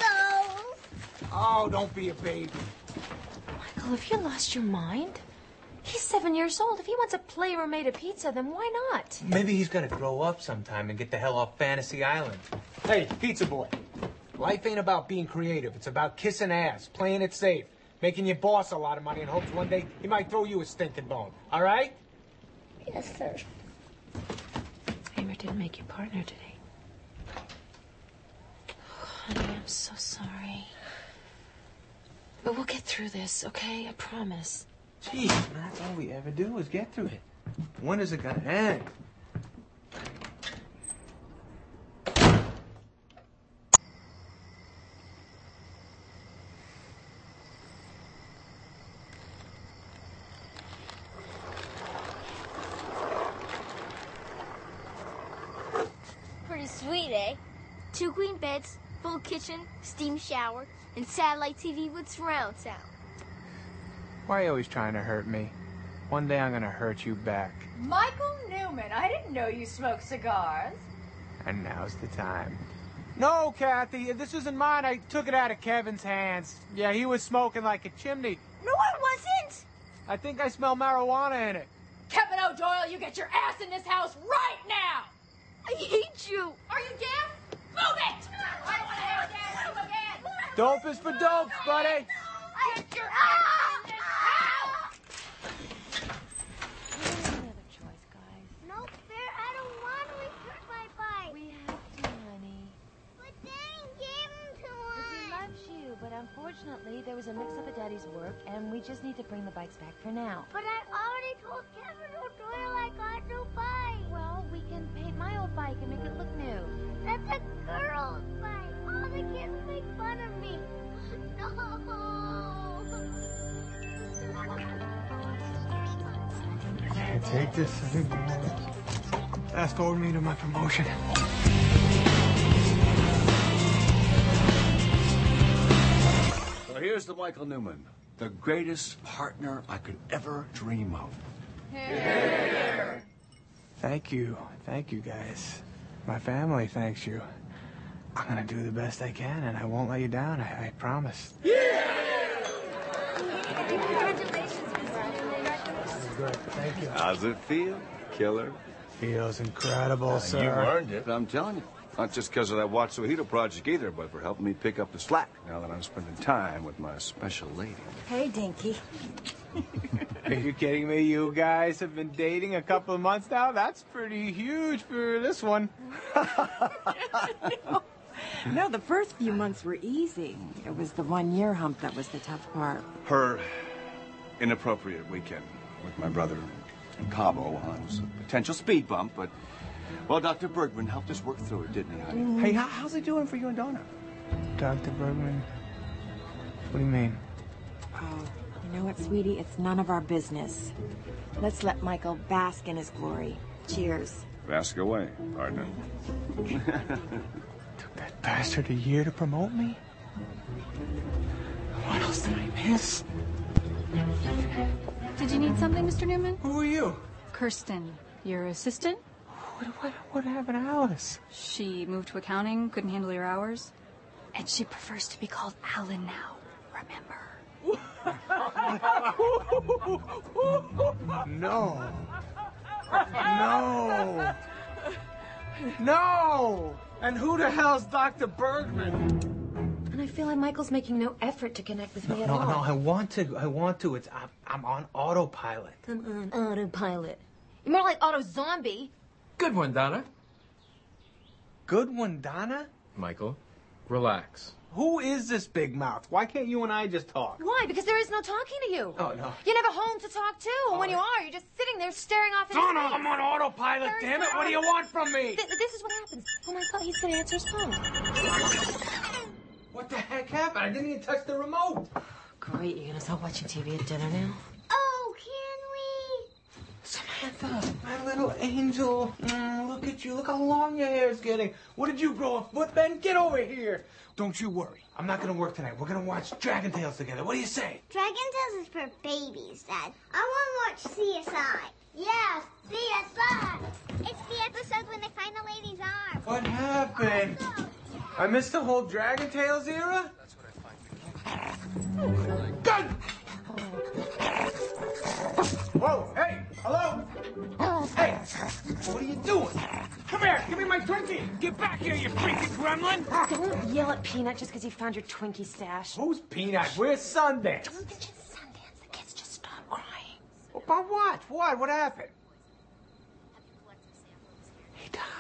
Pickles. Oh, don't be a baby. Michael, have you lost your mind? He's 7 years old. If he wants a play or made a pizza, then why not? Maybe he's gonna grow up sometime and get the hell off Fantasy Island. Hey, pizza boy. Life ain't about being creative. It's about kissing ass, playing it safe, making your boss a lot of money in hopes one day he might throw you a stinking bone. All right? Yes, sir. Amer didn't make you partner today. Oh, honey, I'm so sorry. But we'll get through this, okay? I promise. Jeez, man, that's all we ever do is get through it. When is it gonna end? Pretty sweet, eh? 2 queen beds, full kitchen, steam shower, and satellite TV with surround sound. Why are you always trying to hurt me? One day I'm gonna hurt you back. Michael Newman, I didn't know you smoked cigars. And now's the time. No, Kathy, this isn't mine. I took it out of Kevin's hands. Yeah, he was smoking like a chimney. No, I wasn't. I think I smell marijuana in it. Kevin O'Doyle, you get your ass in this house right now. I hate you. Are you deaf? Move it. I don't want to hear that name again. Dope is for dopes, buddy. Get your ass in this house. Another choice, guys. No fair. I don't want to return my bike. We have to, honey. But Dan gave them to Because us. he loves you, but unfortunately, there was a mix-up at Daddy's work, and we just need to bring the bikes back for now. But I already told Kevin O'Doyle I got a new bike. Well, we can paint my old bike and make it look new. That's a girl's bike. All the kids make fun of me. No. I can't take this anymore. Fast forward me to my promotion. So here's to Michael Newman, the greatest partner I could ever dream of. Thank you. Thank you, guys. My family thanks you. I'm gonna do the best I can, and I won't let you down. I promise. Good. Thank you. How's it feel, killer? Feels incredible, sir. You earned it, I'm telling you. Not just because of that Watsuhito project either, but for helping me pick up the slack now that I'm spending time with my special lady. Hey, Dinky. Are you kidding me? You guys have been dating a couple of months now? That's pretty huge for this one. No, the first few months were easy. It was the 1 year hump that was the tough part. Her inappropriate weekend with my brother in Cabo was a potential speed bump, but, well, Dr. Bergman helped us work through it, didn't he, honey? Hey, how's it doing for you and Donna? Dr. Bergman? What do you mean? Oh, you know what, sweetie? It's none of our business. Let's let Michael bask in his glory. Cheers. Bask away, partner. Took that bastard a year to promote me? What else did I miss? Did you need something, Mr. Newman? Who are you? Kirsten, your assistant? What happened to Alice? She moved to accounting, couldn't handle your hours. And she prefers to be called Alan now, remember? No. No. No! And who the hell's Dr. Bergman? And I feel like Michael's making no effort to connect with me at all. No, I want to. I'm on autopilot. I'm on autopilot. You're more like auto zombie. Good one, Donna. Good one, Donna? Michael, relax. Who is this big mouth? Why can't you and I just talk? Why? Because there is no talking to you. Oh, no. You never home to talk to. And when you are, you're just sitting there staring off into Donna, space. I'm on autopilot, damn it. What do you want from me? This is what happens. Oh, my God, he's going to answer his phone. What the heck happened? I didn't even touch the remote. Great, you're going to stop watching TV at dinner now? Oh, can we? Samantha, my little angel. Look at you. Look how long your hair's getting. What did you grow a foot, Ben? Get over here. Don't you worry. I'm not going to work tonight. We're going to watch Dragon Tales together. What do you say? Dragon Tales is for babies, Dad. I want to watch CSI. Yes, CSI. It's the episode when they find the lady's arm. What happened? I missed the whole Dragon Tales era? Gun! What What are you doing? Come here, give me my Twinkie. Get back here, you freaking gremlin! Don't yell at Peanut just because he found your Twinkie stash. Who's Peanut? Where's Sundance? Don't mention Sundance. The kids just stop crying. About what? What happened? He died.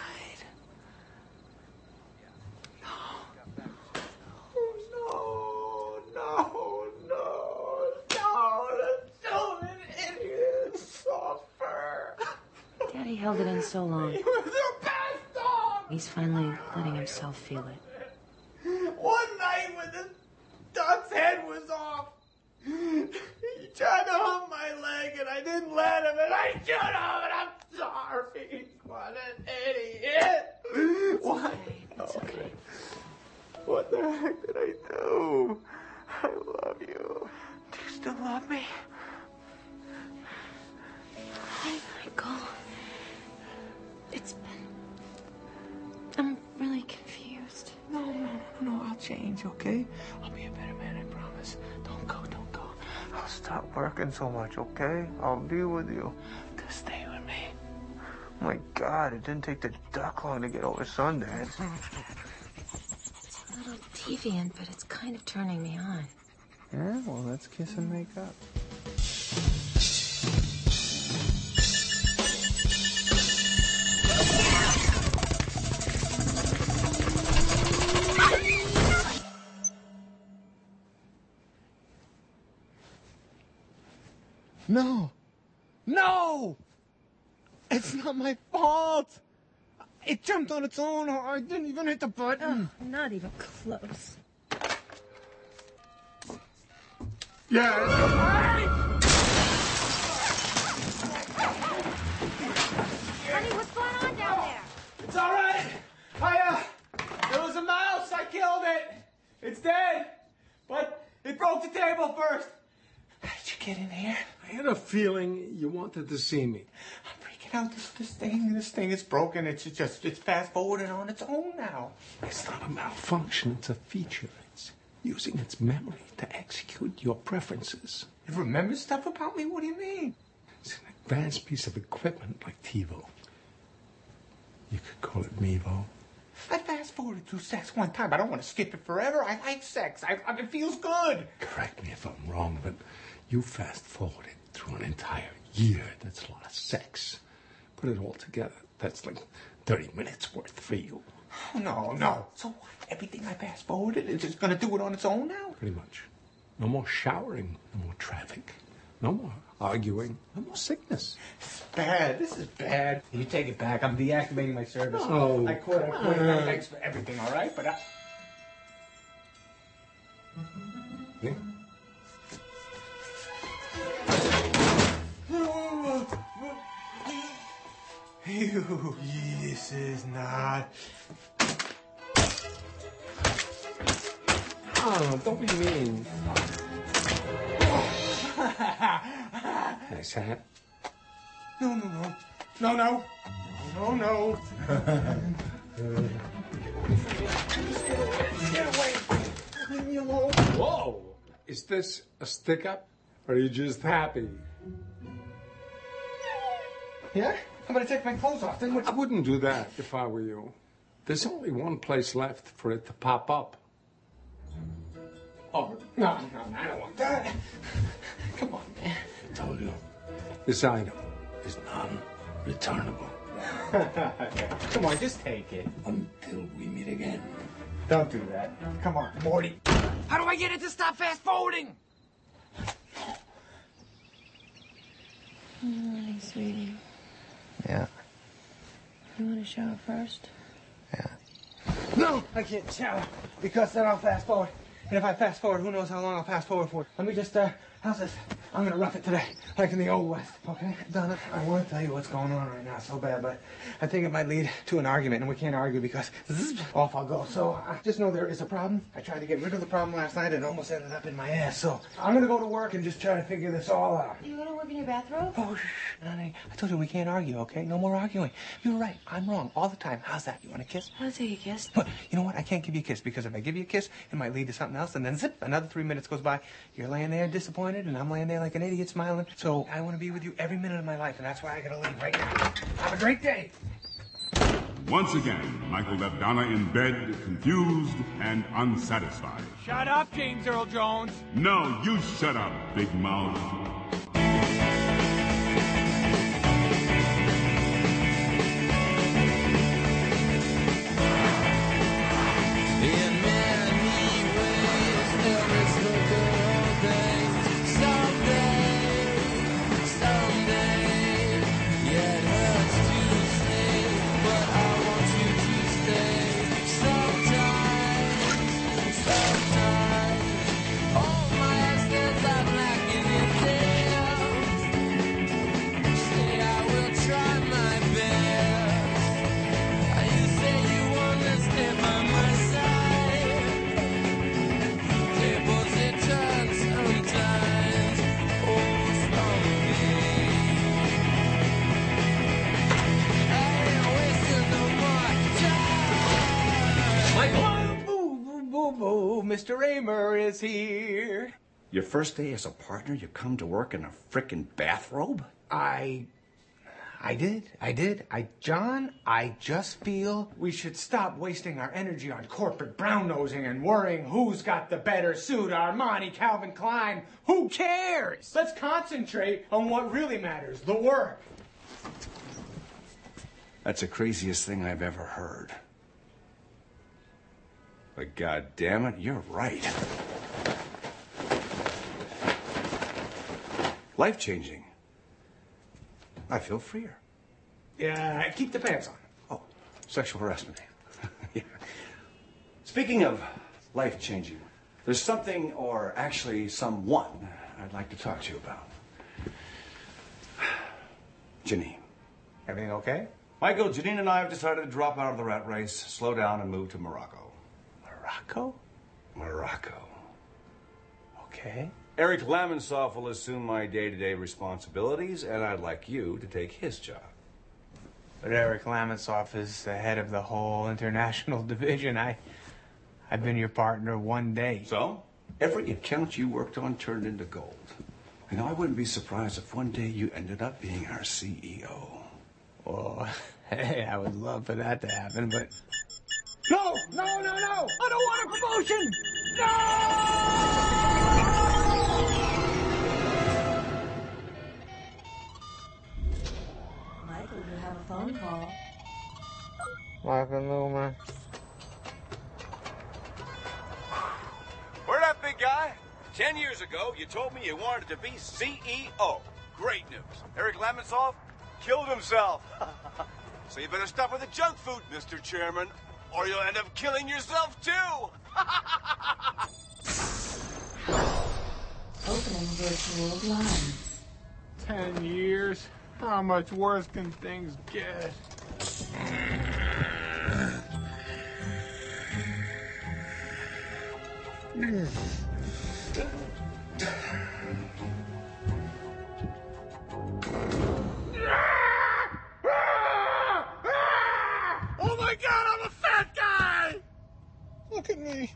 Daddy held it in so long. He was the best dog! He's finally letting himself feel it. One night when the duck's head was off, he tried to hump my leg and I didn't let him and I should have and I'm sorry. What an idiot. What? It's okay. What the heck did I do? I love you. Do you still love me? Michael, it's been... I'm really confused. No, I'll change, okay? I'll be a better man, I promise. Don't go. I'll stop working so much, okay? I'll be with you. Just stay with me. My God, it didn't take the duck long to get over Sundance. It's a little deviant, but it's kind of turning me on. Yeah, well, let's kiss and make up. No! It's not my fault! It jumped on its own. I didn't even hit the button. Oh, not even close. Yeah. Honey, what's going on down there? It's all right. There was a mouse. I killed it. It's dead. But it broke the table first. How did you get in here? I had a feeling you wanted to see me. I'm freaking out. This thing is broken. It's fast forwarded on its own now. It's not a malfunction. It's a feature. It's using its memory to execute your preferences. It remembers stuff about me? What do you mean? It's an advanced piece of equipment like TiVo. You could call it Mevo. I fast forwarded through sex one time. I don't want to skip it forever. I like sex. It feels good. Correct me if I'm wrong, but you fast forwarded through an entire year. That's a lot of sex. Put it all together. That's like 30 minutes worth for you. Oh, no. So what? Everything I fast forwarded is just going to do it on its own now? Pretty much. No more showering. No more traffic. No more arguing. No more sickness. It's bad. This is bad. You take it back. I'm deactivating my service. Oh, I quit. Thanks for everything, all right? But Yeah. Ew, this is not... Oh, don't be mean. Nice hat. No. Get away. Leave me alone. Whoa! Is this a stick-up, or are you just happy? Yeah? I'm gonna take my clothes off, then what? I wouldn't do that if I were you. There's only one place left for it to pop up. Oh, no, I don't want that. Come on, man. I told you. This item is non-returnable. Come on, just take it. Until we meet again. Don't do that. Come on, Morty. How do I get it to stop fast forwarding? Honey, sweetie. Yeah. You want to shower first? No, I can't shower because then I'll fast forward. And if I fast forward, who knows how long I'll fast forward for. Let me just, how's this? I'm gonna rough it today, like in the Old West, okay? Donna, I want to tell you what's going on right now so bad, but I think it might lead to an argument, and we can't argue because off I'll go. So I just know there is a problem. I tried to get rid of the problem last night and it almost ended up in my ass. So I'm gonna go to work and just try to figure this all out. You want to work in your bathrobe? Oh, shh, honey. I told you we can't argue, okay? No more arguing. You're right. I'm wrong all the time. How's that? You want a kiss? I want to take a kiss. But you know what? I can't give you a kiss because if I give you a kiss, it might lead to something else, and then zip, another 3 minutes goes by. You're laying there disappointed, and I'm laying there there like an idiot smiling. So I want to be with you every minute of my life, and that's why I gotta leave right now. Have a great day. Once again, Michael left Donna in bed, confused and unsatisfied. Shut up, James Earl Jones. No, you shut up, big mouth. Mr. Raymer is here. Your first day as a partner, you come to work in a frickin' bathrobe? John, I just feel we should stop wasting our energy on corporate brown-nosing and worrying who's got the better suit, Armani, Calvin Klein. Who cares? Let's concentrate on what really matters, the work. That's the craziest thing I've ever heard. But God damn it, you're right. Life-changing. I feel freer. Yeah, keep the pants on. Oh, sexual harassment. Yeah. Speaking of life-changing, there's something, or actually someone, I'd like to talk to you about. Janine. Everything okay? Michael, Janine and I have decided to drop out of the rat race, slow down, and move to Morocco. Morocco? Morocco. Okay. Eric Lamonsoff will assume my day-to-day responsibilities, and I'd like you to take his job. But Eric Lamonsoff is the head of the whole international division. I've been your partner one day. So? Every account you worked on turned into gold. You know, I wouldn't be surprised if one day you ended up being our CEO. Well, hey, I would love for that to happen, but... No! I don't want a promotion! No! Michael, you have a phone call. Michael Newman. Word up, big guy. 10 years ago, you told me you wanted to be CEO. Great news. Eric Lamonsoff killed himself. So you better stop with the junk food, Mr. Chairman, or you'll end up killing yourself, too. Opening virtual blinds. 10 years? How much worse can things get? Oh my God, I'm a fat guy! Look at me.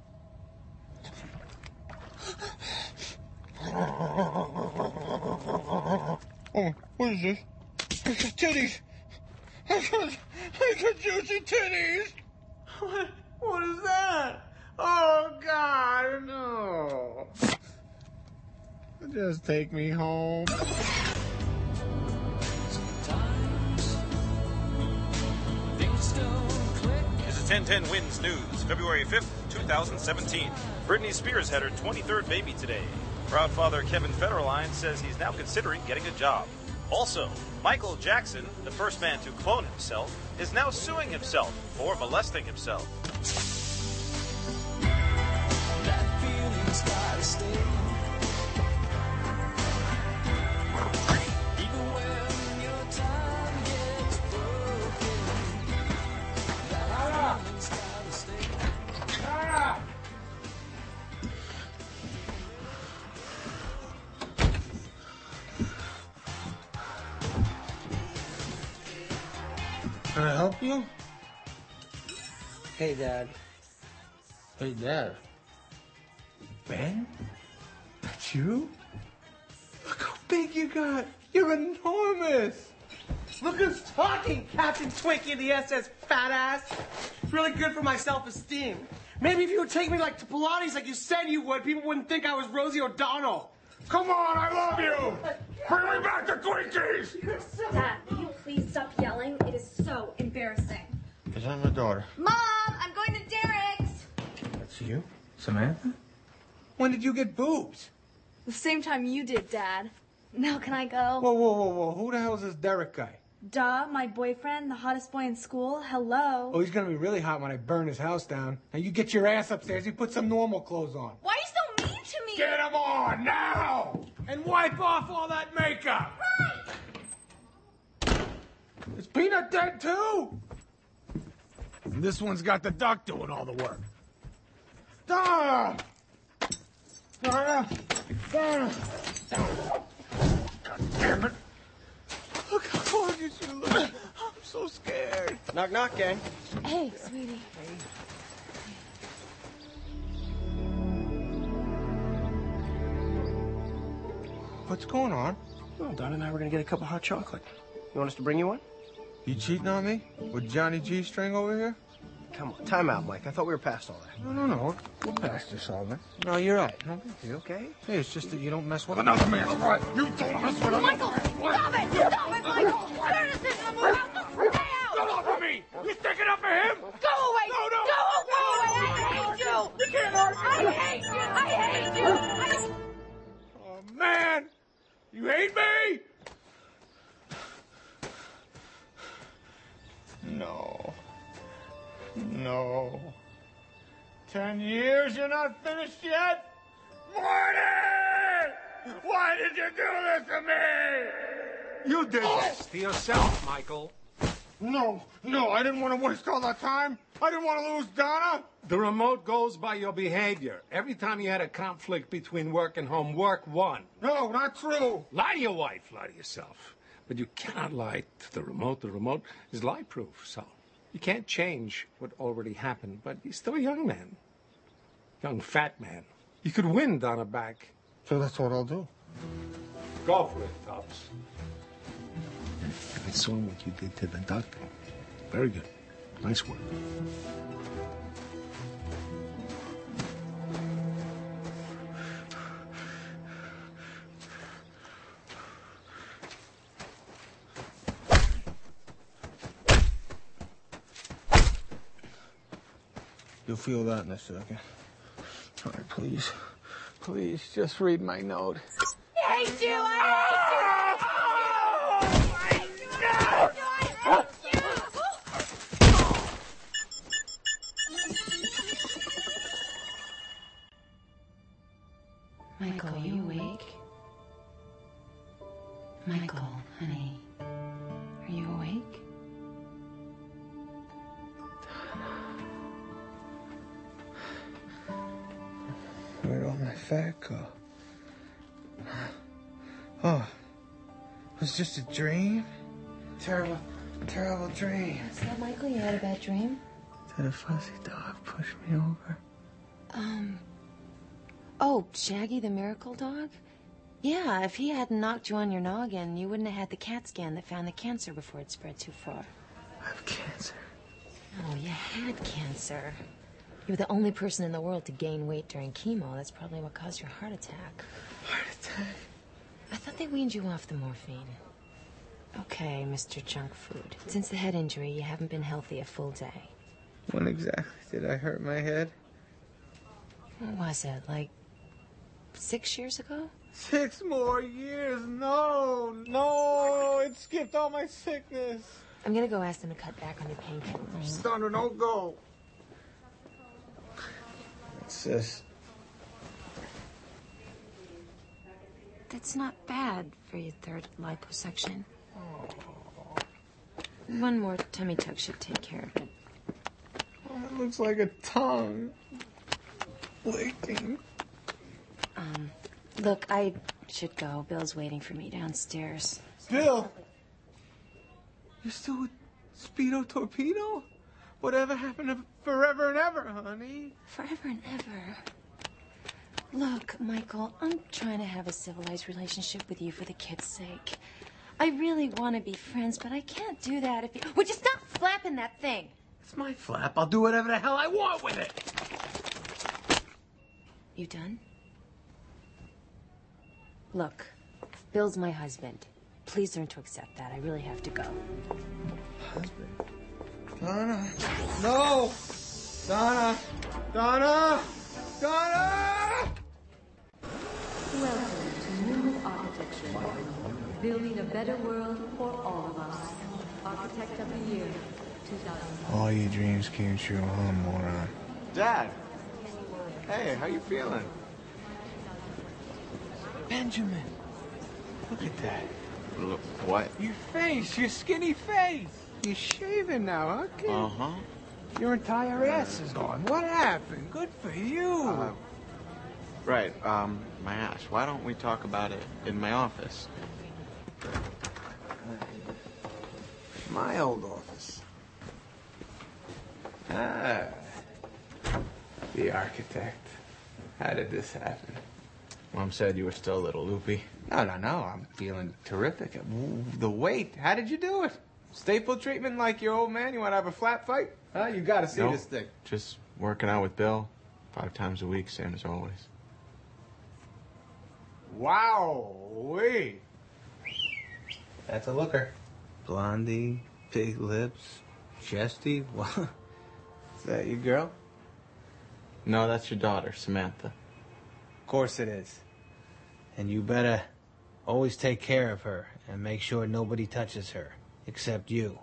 Oh, what is this? It's titties. I got juicy titties. What is that? Oh, God, no. Just take me home. This is 1010 Wins News, February 5th, 2017. Britney Spears had her 23rd baby today. Proud father Kevin Federline says he's now considering getting a job. Also, Michael Jackson, the first man to clone himself, is now suing himself for molesting himself. That feeling's gotta stay. Even when your time gets broken, that feeling's gotta stay. Can I help you? Hey, Dad. Hey, Dad. Ben? That's you? big you got. You're enormous. Look who's talking, Captain Twinkie of the SS Fat Ass. It's really good for my self-esteem. Maybe if you would take me like to Pilates like you said you would, people wouldn't think I was Rosie O'Donnell. Come on, I love you! Bring me back the Twinkies! Dad, will you please stop yelling? It is so embarrassing. Is that my daughter? Mom, I'm going to Derek's. That's you? Samantha? When did you get boobs? The same time you did, Dad. Now can I go? Whoa. Who the hell is this Derek guy? Duh, my boyfriend, the hottest boy in school. Hello. Oh, he's gonna be really hot when I burn his house down. Now you get your ass upstairs, you put some normal clothes on. Why are you so mean to me? Get them on, now! And wipe off all that makeup! Right! Is Peanut dead too? And this one's got the duck doing all the work. Donna! Donna! Donna! God damn it! Look how gorgeous you look. I'm so scared. Knock, knock, gang. Hey, sweetie. What's going on? Well, Don and I were gonna get a cup of hot chocolate. You want us to bring you one? You cheating on me? With Johnny G-string over here? Come on, time out, Mike. I thought we were past all that. No. We're past this all that. No, you're right. No big deal. Okay? Hey, it's just that you don't mess with another man. All right. You don't mess with another man. Michael, stop it! Stop it, Michael! Turn this into a move out! Stay out! Get off of me! You sticking up for him? Go away! No! Go away! I hate you! You can't hurt me! I hate you! I hate you! Oh, man! You hate me? No. 10 years, you're not finished yet? Morty! Why did you do this to me? You did this to yourself, Michael. No, I didn't want to waste all that time. I didn't want to lose Donna. The remote goes by your behavior. Every time you had a conflict between work and home, work won. No, not true. Lie to your wife, lie to yourself. But you cannot lie to the remote. The remote is lie-proof, so you can't change what already happened, but you're still a young man. Young fat man. You could win Donna back. So that's what I'll do. Go for it, Tubbs. I saw what you did to the duck. Very good. Nice work. You'll feel that in a second. All right, please. Please, just read my note. I hate you! I hate you! Michael, you awake? Michael, honey, are you awake? Where'd all my fat go? Oh, it was just a dream? Terrible dream. Is that Michael? You had a bad dream? Did a fuzzy dog push me over? Oh, Shaggy the miracle dog? Yeah, if he hadn't knocked you on your noggin, you wouldn't have had the CAT scan that found the cancer before it spread too far. I have cancer. Oh, you had cancer. You were the only person in the world to gain weight during chemo. That's probably what caused your heart attack. Heart attack? I thought they weaned you off the morphine. Okay, Mr. Junk Food. Since the head injury, you haven't been healthy a full day. When exactly did I hurt my head? What was it, like 6 years ago? 6 more years? No, it skipped all my sickness. I'm gonna go ask them to cut back on your painkillers. Thunder, don't go. What's this? That's not bad for your third liposuction. One more tummy tuck should take care of it. Oh, it looks like a tongue. Licking. Look, I should go. Bill's waiting for me downstairs. Bill? You're still with Speedo Torpedo? Whatever happened to forever and ever, honey? Forever and ever? Look, Michael, I'm trying to have a civilized relationship with you for the kids' sake. I really want to be friends, but I can't do that if you... Would you stop flapping that thing? It's my flap. I'll do whatever the hell I want with it. You done? Look, Bill's my husband. Please learn to accept that. I really have to go. Husband? Donna. No! Donna! Donna! Donna! Welcome to New Architecture. Building a better world for all of us. Architect of the Year, 2000. All your dreams came true, huh, moron? Dad! Hey, how you feeling? Benjamin! Look at that. Look, what? Your face, your skinny face. You're shaving now, huh, kid? Uh-huh. Your entire ass is gone. What happened? Good for you. Right, my ass. Why don't we talk about it in my office? My old office. Ah. The architect. How did this happen? Mom said you were still a little loopy. No. I'm feeling terrific. The weight. How did you do it? Staple treatment like your old man? You want to have a flat fight? Huh? You got to see this thing. Just working out with Bill 5 times a week, same as always. Wow. Wait. That's a looker. Blondie, big lips, chesty. What? Is that your girl? No, that's your daughter, Samantha. Of course it is. And you better always take care of her and make sure nobody touches her, except you.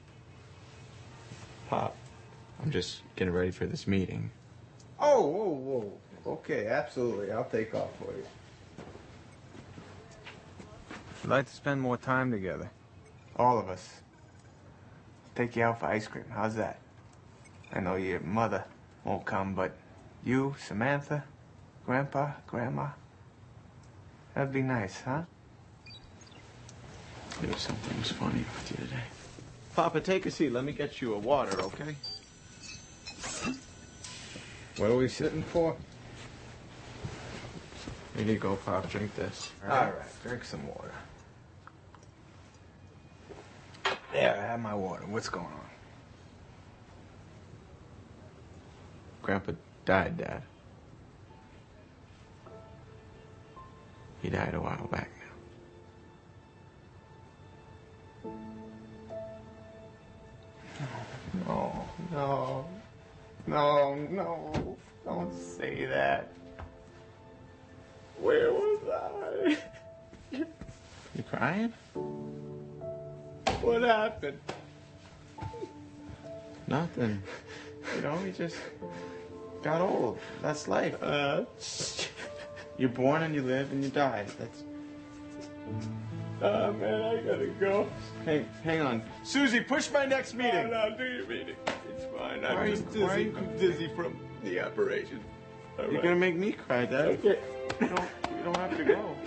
Pop, I'm just getting ready for this meeting. Oh, whoa. Okay, absolutely. I'll take off for you. I'd like to spend more time together. All of us. Take you out for ice cream. How's that? I know your mother won't come, but you, Samantha, Grandpa, Grandma, that'd be nice, huh? Maybe something was funny with you today. Papa, take a seat. Let me get you a water, okay? What are we sitting for? Here you go, Pop. Drink this. All right, drink some water. There, I have my water. What's going on? Grandpa died, Dad. He died a while back now. No. Don't say that. Where was I? You crying? What happened? Nothing. You know, we just got old. That's life. You're born and you live and you die. That's... Man, I gotta go. Hey, hang on. Susie, push my next meeting. No, do your meeting. It's fine. Why I'm just dizzy. I'm dizzy from the operation. You're gonna make me cry, Dad. Okay. You don't have to go.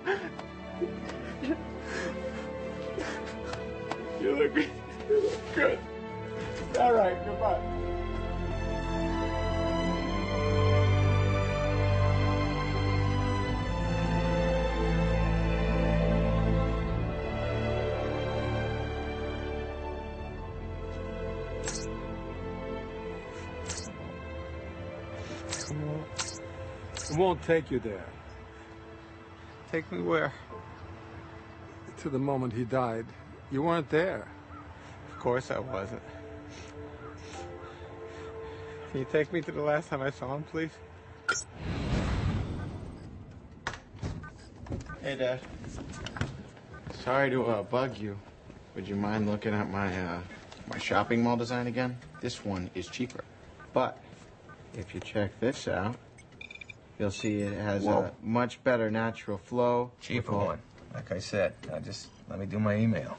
You look good. All right, goodbye. It won't take you there. Take me where? To the moment he died. You weren't there. Of course I wasn't. Can you take me to the last time I saw him, please? Hey, Dad. Sorry to bug you. Would you mind looking at my my shopping mall design again? This one is cheaper. But if you check this out, you'll see it has a much better natural flow. Cheaper one. Like I said, let me do my email.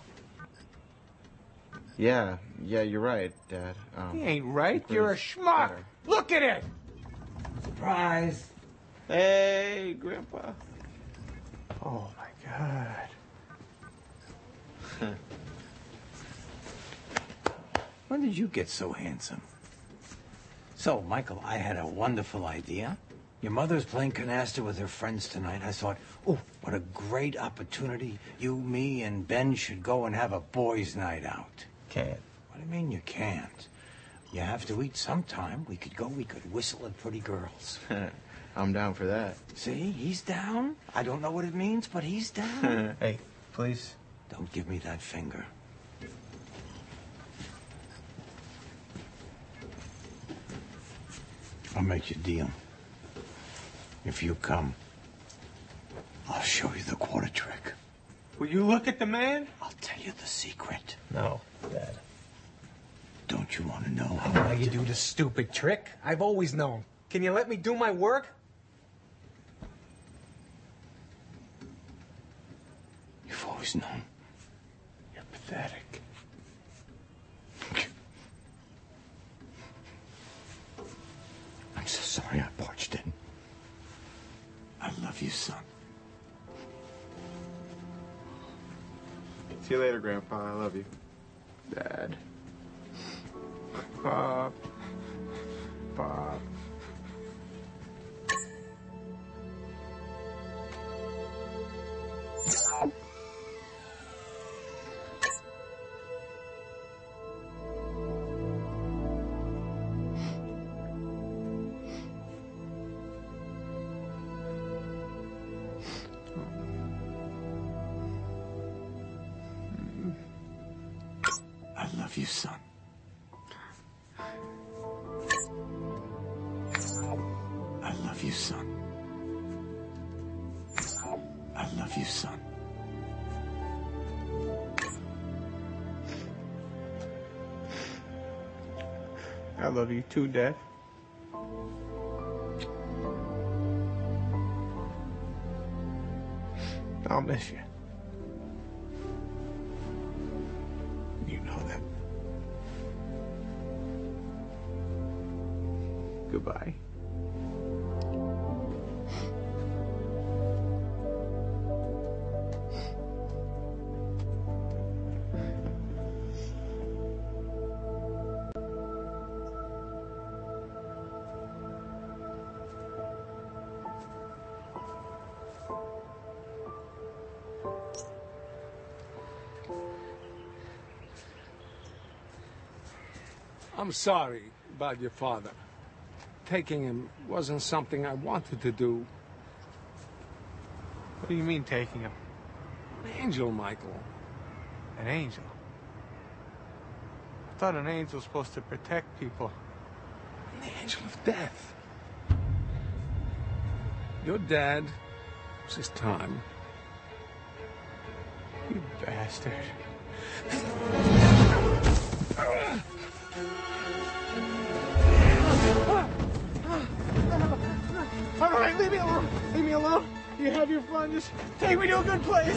Yeah, you're right, Dad. He ain't right. You're a schmuck. Better. Look at it. Surprise. Hey, Grandpa. Oh, my God. When did you get so handsome? So, Michael, I had a wonderful idea. Your mother's playing canasta with her friends tonight. I thought, oh, what a great opportunity. You, me, and Ben should go and have a boys' night out. Can't. What do you mean you can't? You have to eat sometime. We could whistle at pretty girls. I'm down for that. See, he's down. I don't know what it means, but he's down. Hey, please. Don't give me that finger. I'll make you a deal. If you come, I'll show you the quarter trick. Will you look at the man? I'll tell you the secret. No, Dad. Don't you want to know How you do the stupid trick? I've always known. Can you let me do my work? You've always known. You're pathetic. I'm so sorry I barged in. I love you, son. See you later, Grandpa. I love you. Dad. Bob. Bob. I love you, son. I love you, son. I love you, son. I love you too, Dad. I'll miss you. You know that. Goodbye. I'm sorry about your father. Taking him wasn't something I wanted to do. What do you mean, taking him? An angel, Michael. An angel? I thought an angel's supposed to protect people. An angel of death. Your dad, it's his time. You bastard. All right, leave me alone. Leave me alone. You have your fun. Just take me to a good place.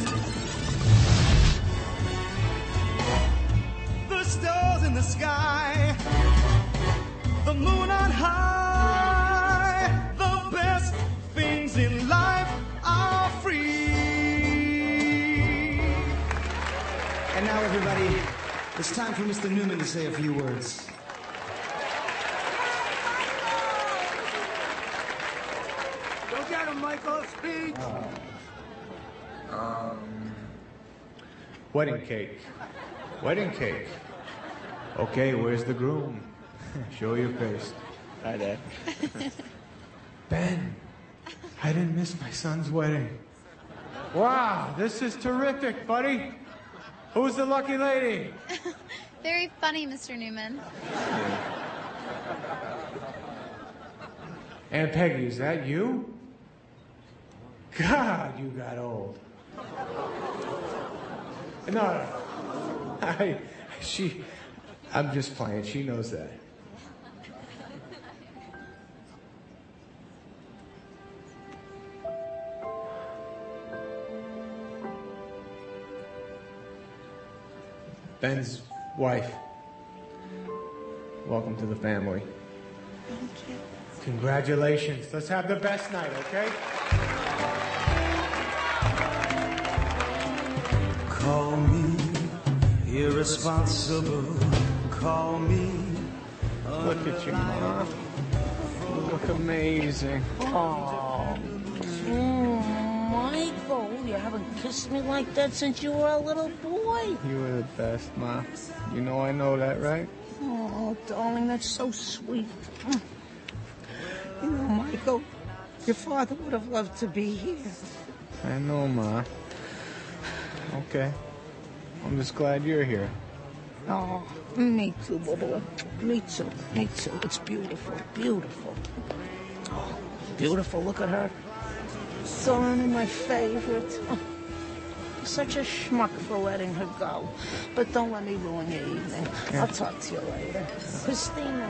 The stars in the sky, the moon on high, the best things in life are free. And now, everybody, it's time for Mr. Newman to say a few words. Go get him, Michael. Speed. Wedding cake. Wedding cake. Okay, where's the groom? Show your face. Hi, Dad. Ben, I didn't miss my son's wedding. Wow, this is terrific, buddy. Who's the lucky lady? Very funny, Mr. Newman. Aunt Peggy, is that you? God, you got old. No. I'm just playing. She knows that. Ben's wife. Welcome to the family. Thank you. Congratulations. Let's have the best night, okay? Call me irresponsible. Call me. Look at you, Mom. look amazing. Oh, Michael, you haven't kissed me like that since you were a little boy. You were the best, Ma. You know I know that, right? Oh, darling, that's so sweet. You know, Michael, your father would have loved to be here. I know, Ma. Okay. I'm just glad you're here. Oh, me too, Bubba. Me too. Me too. It's beautiful. Beautiful. Oh, beautiful. Look at her. Son, my favorite. Oh, you're such a schmuck for letting her go. But don't let me ruin your evening. Yeah. I'll talk to you later. Christina.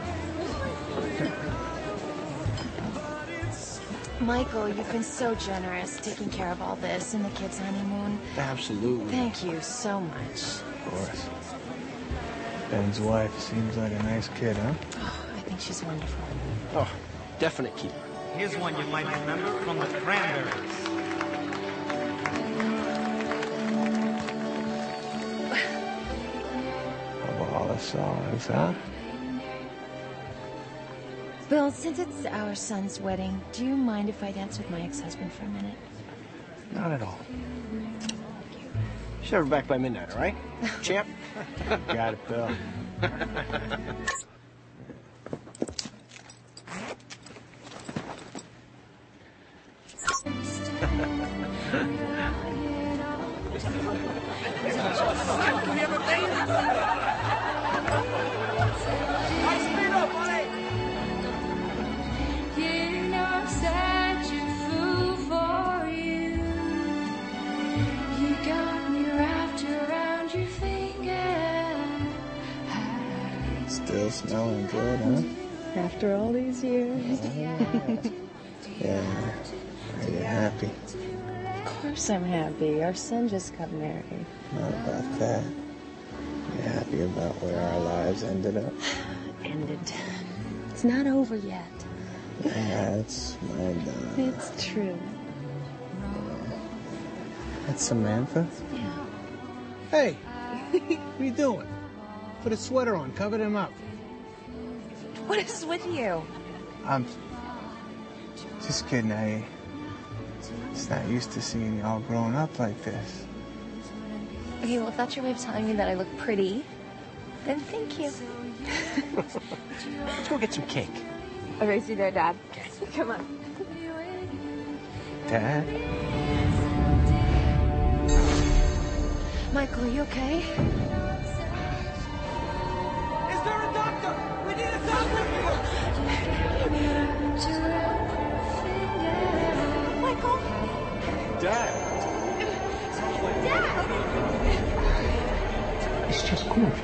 Michael, you've been so generous taking care of all this and the kids' honeymoon. Absolutely. Thank you so much. Of course. Ben's wife seems like a nice kid, huh? Oh, I think she's wonderful. Oh, definite keeper. Here's one you might remember from the Cranberries. Of all the songs, huh? Bill, since it's our son's wedding, do you mind if I dance with my ex-husband for a minute? Not at all. Should have her back by midnight, all right? Champ? Got it, Bill. Still smelling good, huh? After all these years. Yeah. Are you happy? Of course I'm happy. Our son just got married. Not about that. You happy about where our lives ended up? Ended. It's not over yet. That's my done. It's true. That's Samantha? Yeah. Hey, what are you doing? Put a sweater on, cover him up. What is with you? I'm just kidding. I just not used to seeing you all grown up like this. Okay, well, if that's your way of telling me that I look pretty, then thank you. Let's go get some cake. I'll race you there, Dad. Come on. Dad? Michael, are you okay? Is there a doctor? We need a doctor here! Michael? Dad! Dad! It's just cornflakes.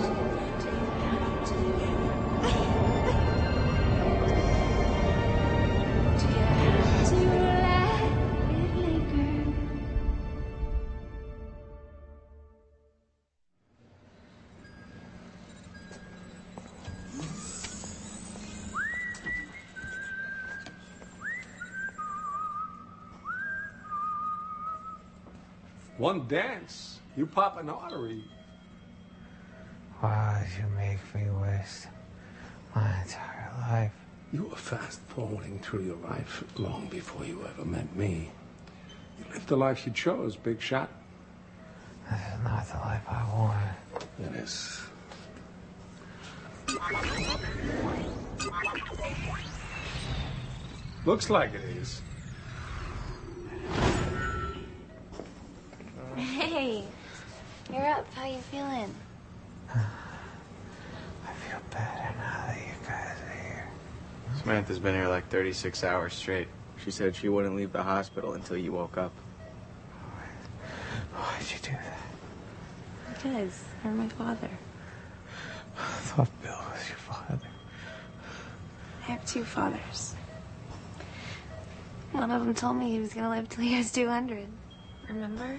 One dance, you pop an artery. Why did you make me waste my entire life? You were fast forwarding through your life long before you ever met me. You lived the life you chose, big shot. This is not the life I wanted. It is. Looks like it is. Hey, you're up. How you feeling? I feel better now that you guys are here. Samantha's been here like 36 hours straight. She said she wouldn't leave the hospital until you woke up. Why'd you do that? Because you're my father. I thought Bill was your father. I have two fathers. One of them told me he was going to live till he was 200. Remember?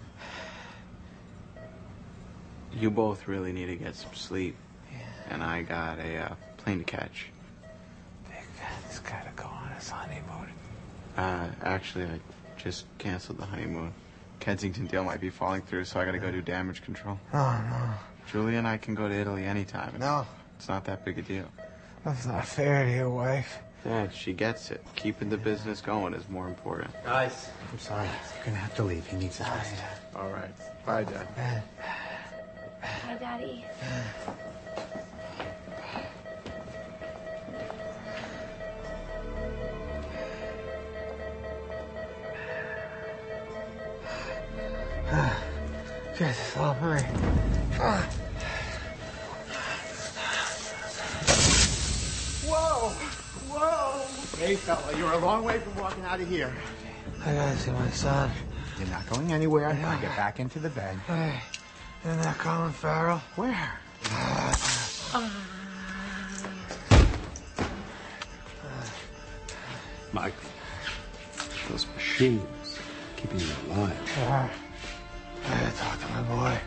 You both really need to get some sleep. Yeah. And I got a plane to catch. Big Ben's gotta go on his honeymoon. Actually, I just canceled the honeymoon. Kensington deal might be falling through, so I gotta go do damage control. Oh, no. Julia and I can go to Italy anytime. No. It's not that big a deal. That's not fair to your wife. Dad, she gets it. Keeping the business going is more important. Guys. I'm sorry. You're gonna have to leave. He needs his rest. All right. Bye, Dad. Hi, Daddy. Get this off me. Whoa! Whoa! Hey, fella, you're a long way from walking out of here. I gotta see my son. You're not going anywhere. Now get back into the bed. Hey, isn't that Colin Farrell? Where? Michael, those machines keeping you alive. I gotta talk to my boy.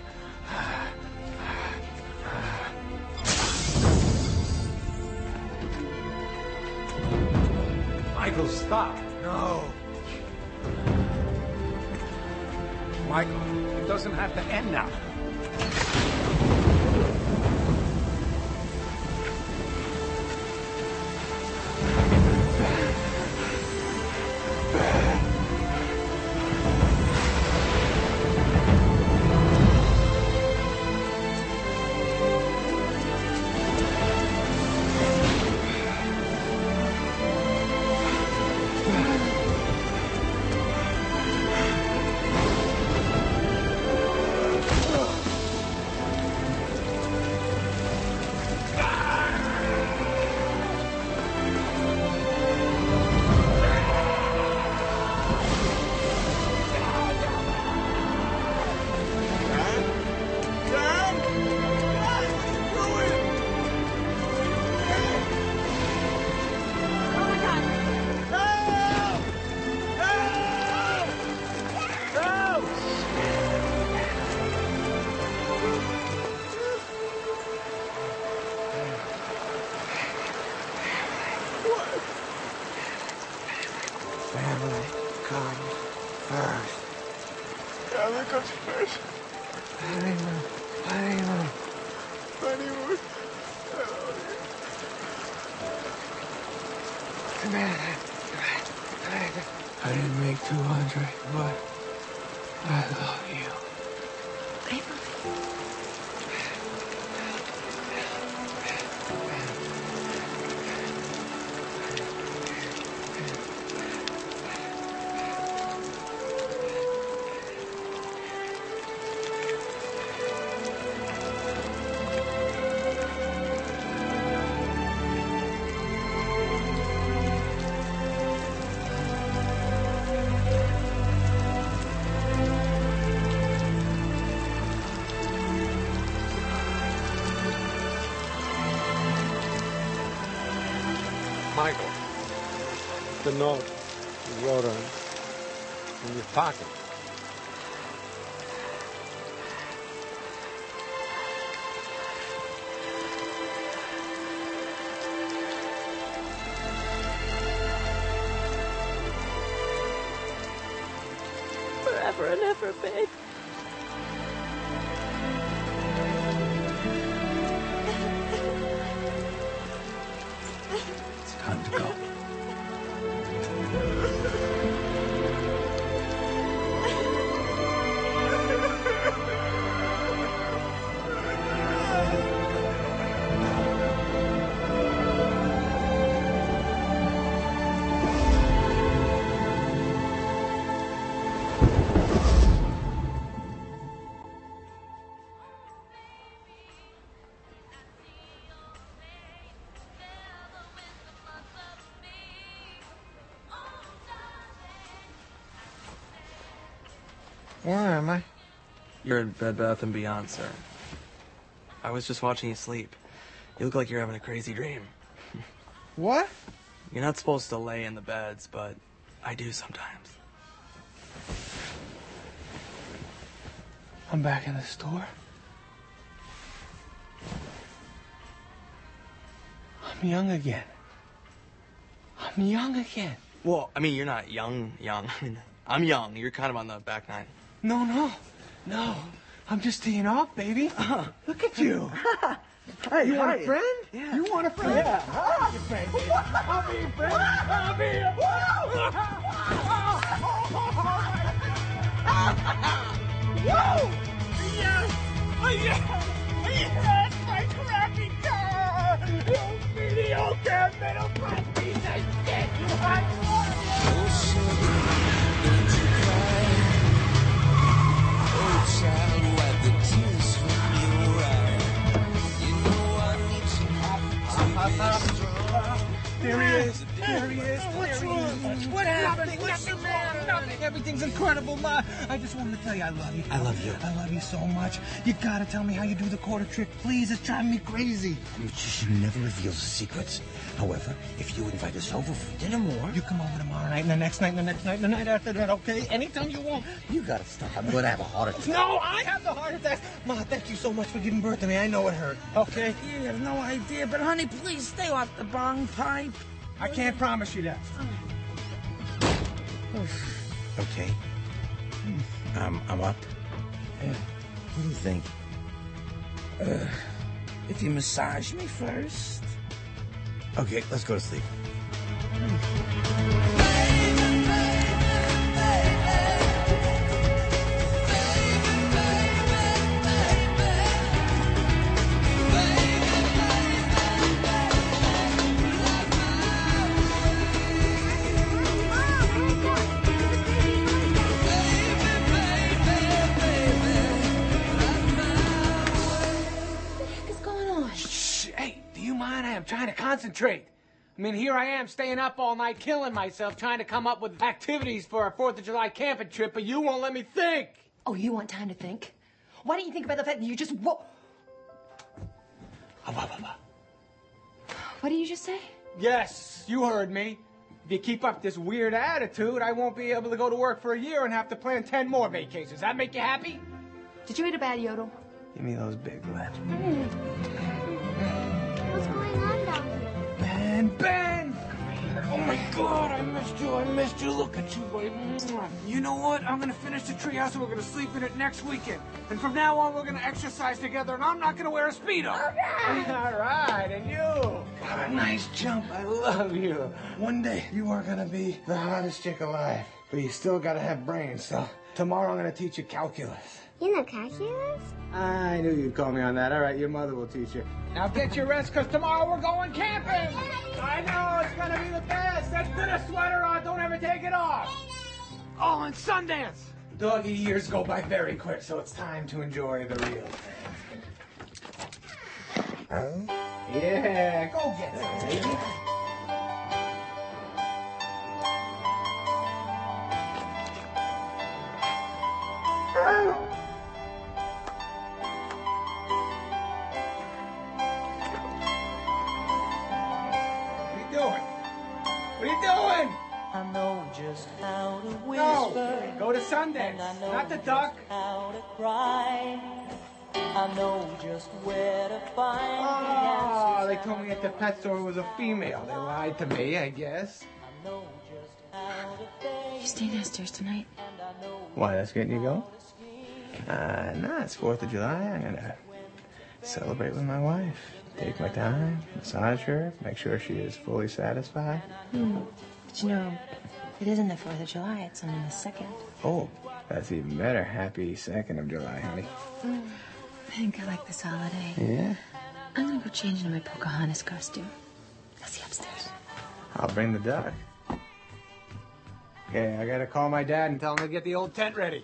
Michael, stop. No. Michael, it doesn't have to end now. Family comes first. Family comes first. Honeymoon. Honeymoon. Honeymoon. Come here. I didn't make 200, but I love you. I love you. Michael, the note you wrote her in your pocket. Forever and ever, babe. It's time to go. Where am I? You're in Bed Bath & Beyond, sir. I was just watching you sleep. You look like you're having a crazy dream. What? You're not supposed to lay in the beds, but I do sometimes. I'm back in the store. I'm young again. I'm young again. Well, I mean, you're not young. I mean, I'm young. You're kind of on the back nine. No. I'm just teeing off, baby. Look at you. Hey, you want a friend? Yeah. You want a friend? Yeah. I'll be your friend. I'll be your friend. I'll be your Woo! Yes! Yes! Yes! My crappy car! You mediocre middle-class piece of shit! I love you! Oh, sugar, don't you cry. Oh, child, wipe the tears from your eye. You know I need to be strong. There he is. There he is. What's wrong? What happened? What's the matter? Nothing. Everything's incredible, Ma. I just wanted to tell you I love you. I love you. I love you so much. You gotta tell me how you do the quarter trick, please. It's driving me crazy. She never reveals the secrets. However, if you invite us over for dinner more... You come over tomorrow night, and the next night, and the next night, and the night after that, okay? Anytime you want. You gotta stop. I'm gonna have a heart attack. No, I have the heart attack. Ma, thank you so much for giving birth to me. I know it hurt, okay? You have no idea, but honey, please stay off the bong pipe. I can't promise you that. Okay. I'm up. What do you think? If you massage me first. Okay, let's go to sleep. I'm trying to concentrate. I mean, here I am staying up all night, killing myself, trying to come up with activities for our 4th of July camping trip, but you won't let me think. Oh, you want time to think? Why don't you think about the fact that you just What did you just say? Yes, you heard me. If you keep up this weird attitude, I won't be able to go to work for a year and have to plan 10 more vacations. Does that make you happy? Did you eat a bad yodel? Give me those big lips. What's going on down here? Ben! Oh my God, I missed you. I missed you. Look at you, baby. You know what? I'm gonna finish the treehouse and we're gonna sleep in it next weekend. And from now on, we're gonna exercise together and I'm not gonna wear a Speedo. All right, and you? What a nice jump. I love you. One day, you are gonna be the hottest chick alive. But you still gotta have brains, so tomorrow I'm gonna teach you calculus. You know calculus? I knew you'd call me on that. All right, your mother will teach you. Now get your rest, because tomorrow we're going camping. I know, it's going to be the best. Let's put a sweater on. Don't ever take it off. Oh, and Sundance. Doggy years go by very quick, so it's time to enjoy the real thing. Yeah, go get some, baby. What are you doing? I know just how to whisper. No, go to Sundance, not the duck. How to cry. I know just where to find Oh, they told me at the pet store it was a female. They lied to me, I guess. I know just how to face. You staying downstairs tonight? Why, that's getting you going? Nah, it's 4th of July. I'm gonna celebrate with my wife. Take my time, massage her, make sure she is fully satisfied. But you know, it isn't the 4th of July, it's on the 2nd. Oh, that's even better. Happy 2nd of July, honey. I think I like this holiday. Yeah? I'm gonna go change into my Pocahontas costume. I'll see you upstairs. I'll bring the duck. Okay, I gotta call my dad and tell him to get the old tent ready.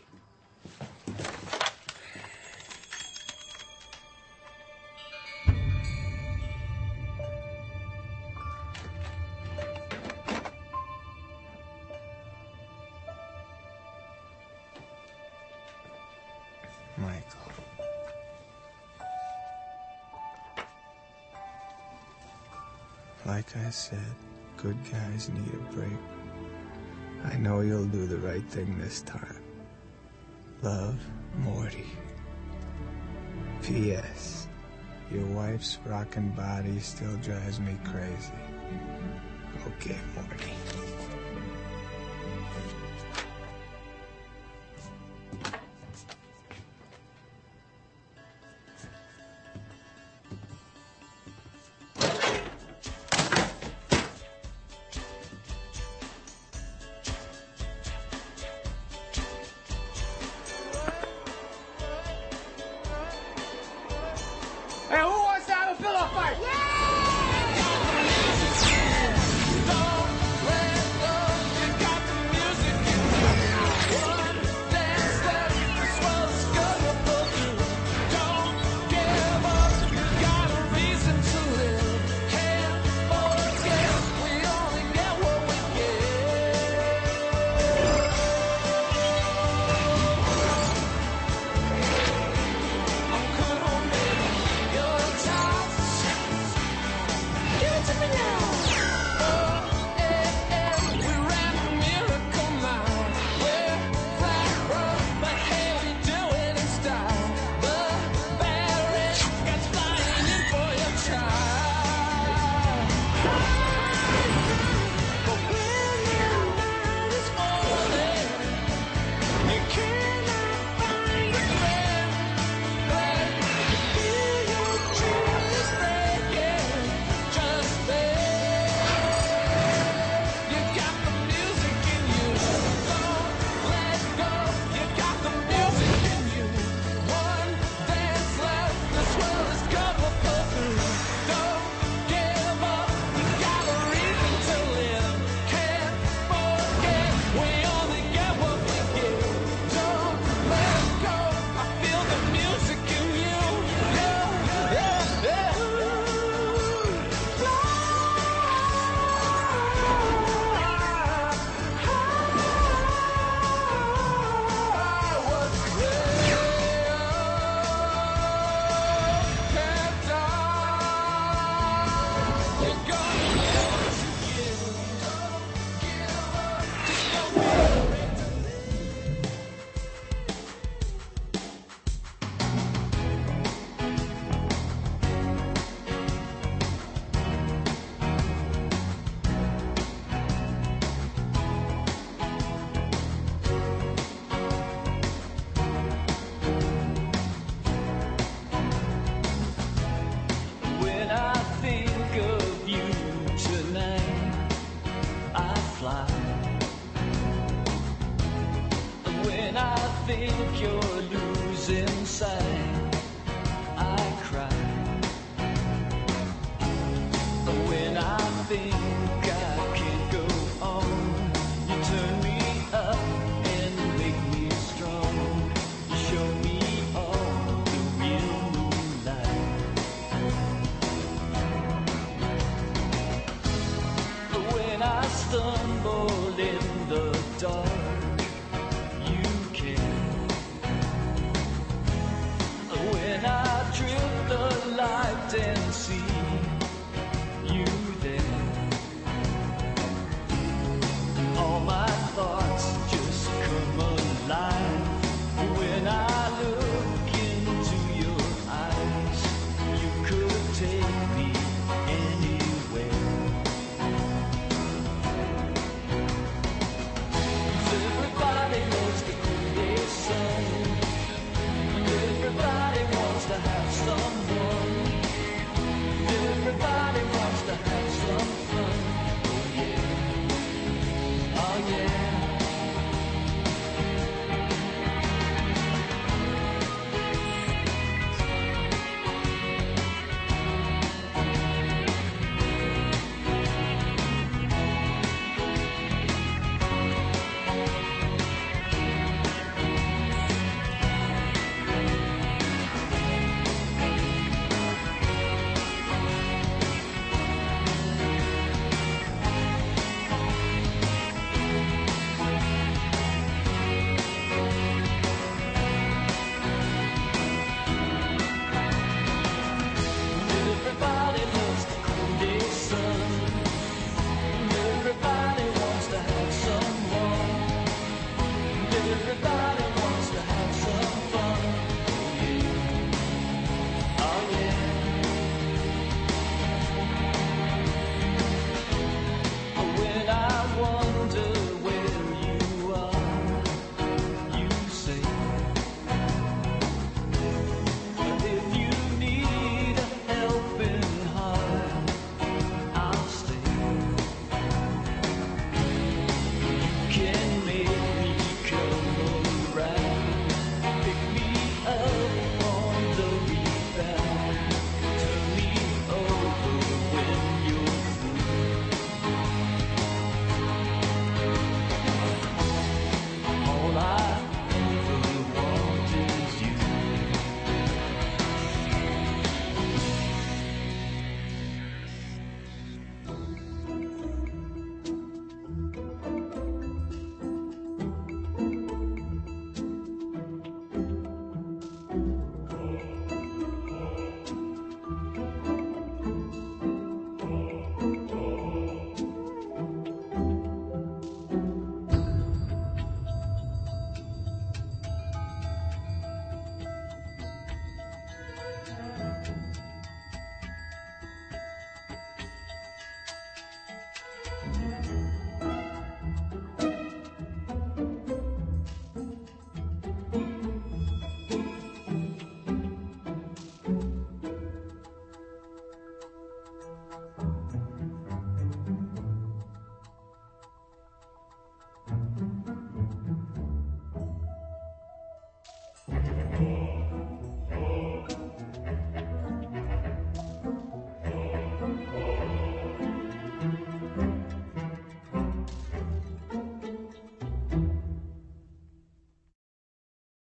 Michael. Like I said, good guys need a break. I know you'll do the right thing this time. Love, Morty. P.S. Your wife's rockin' body still drives me crazy. Okay, Morty.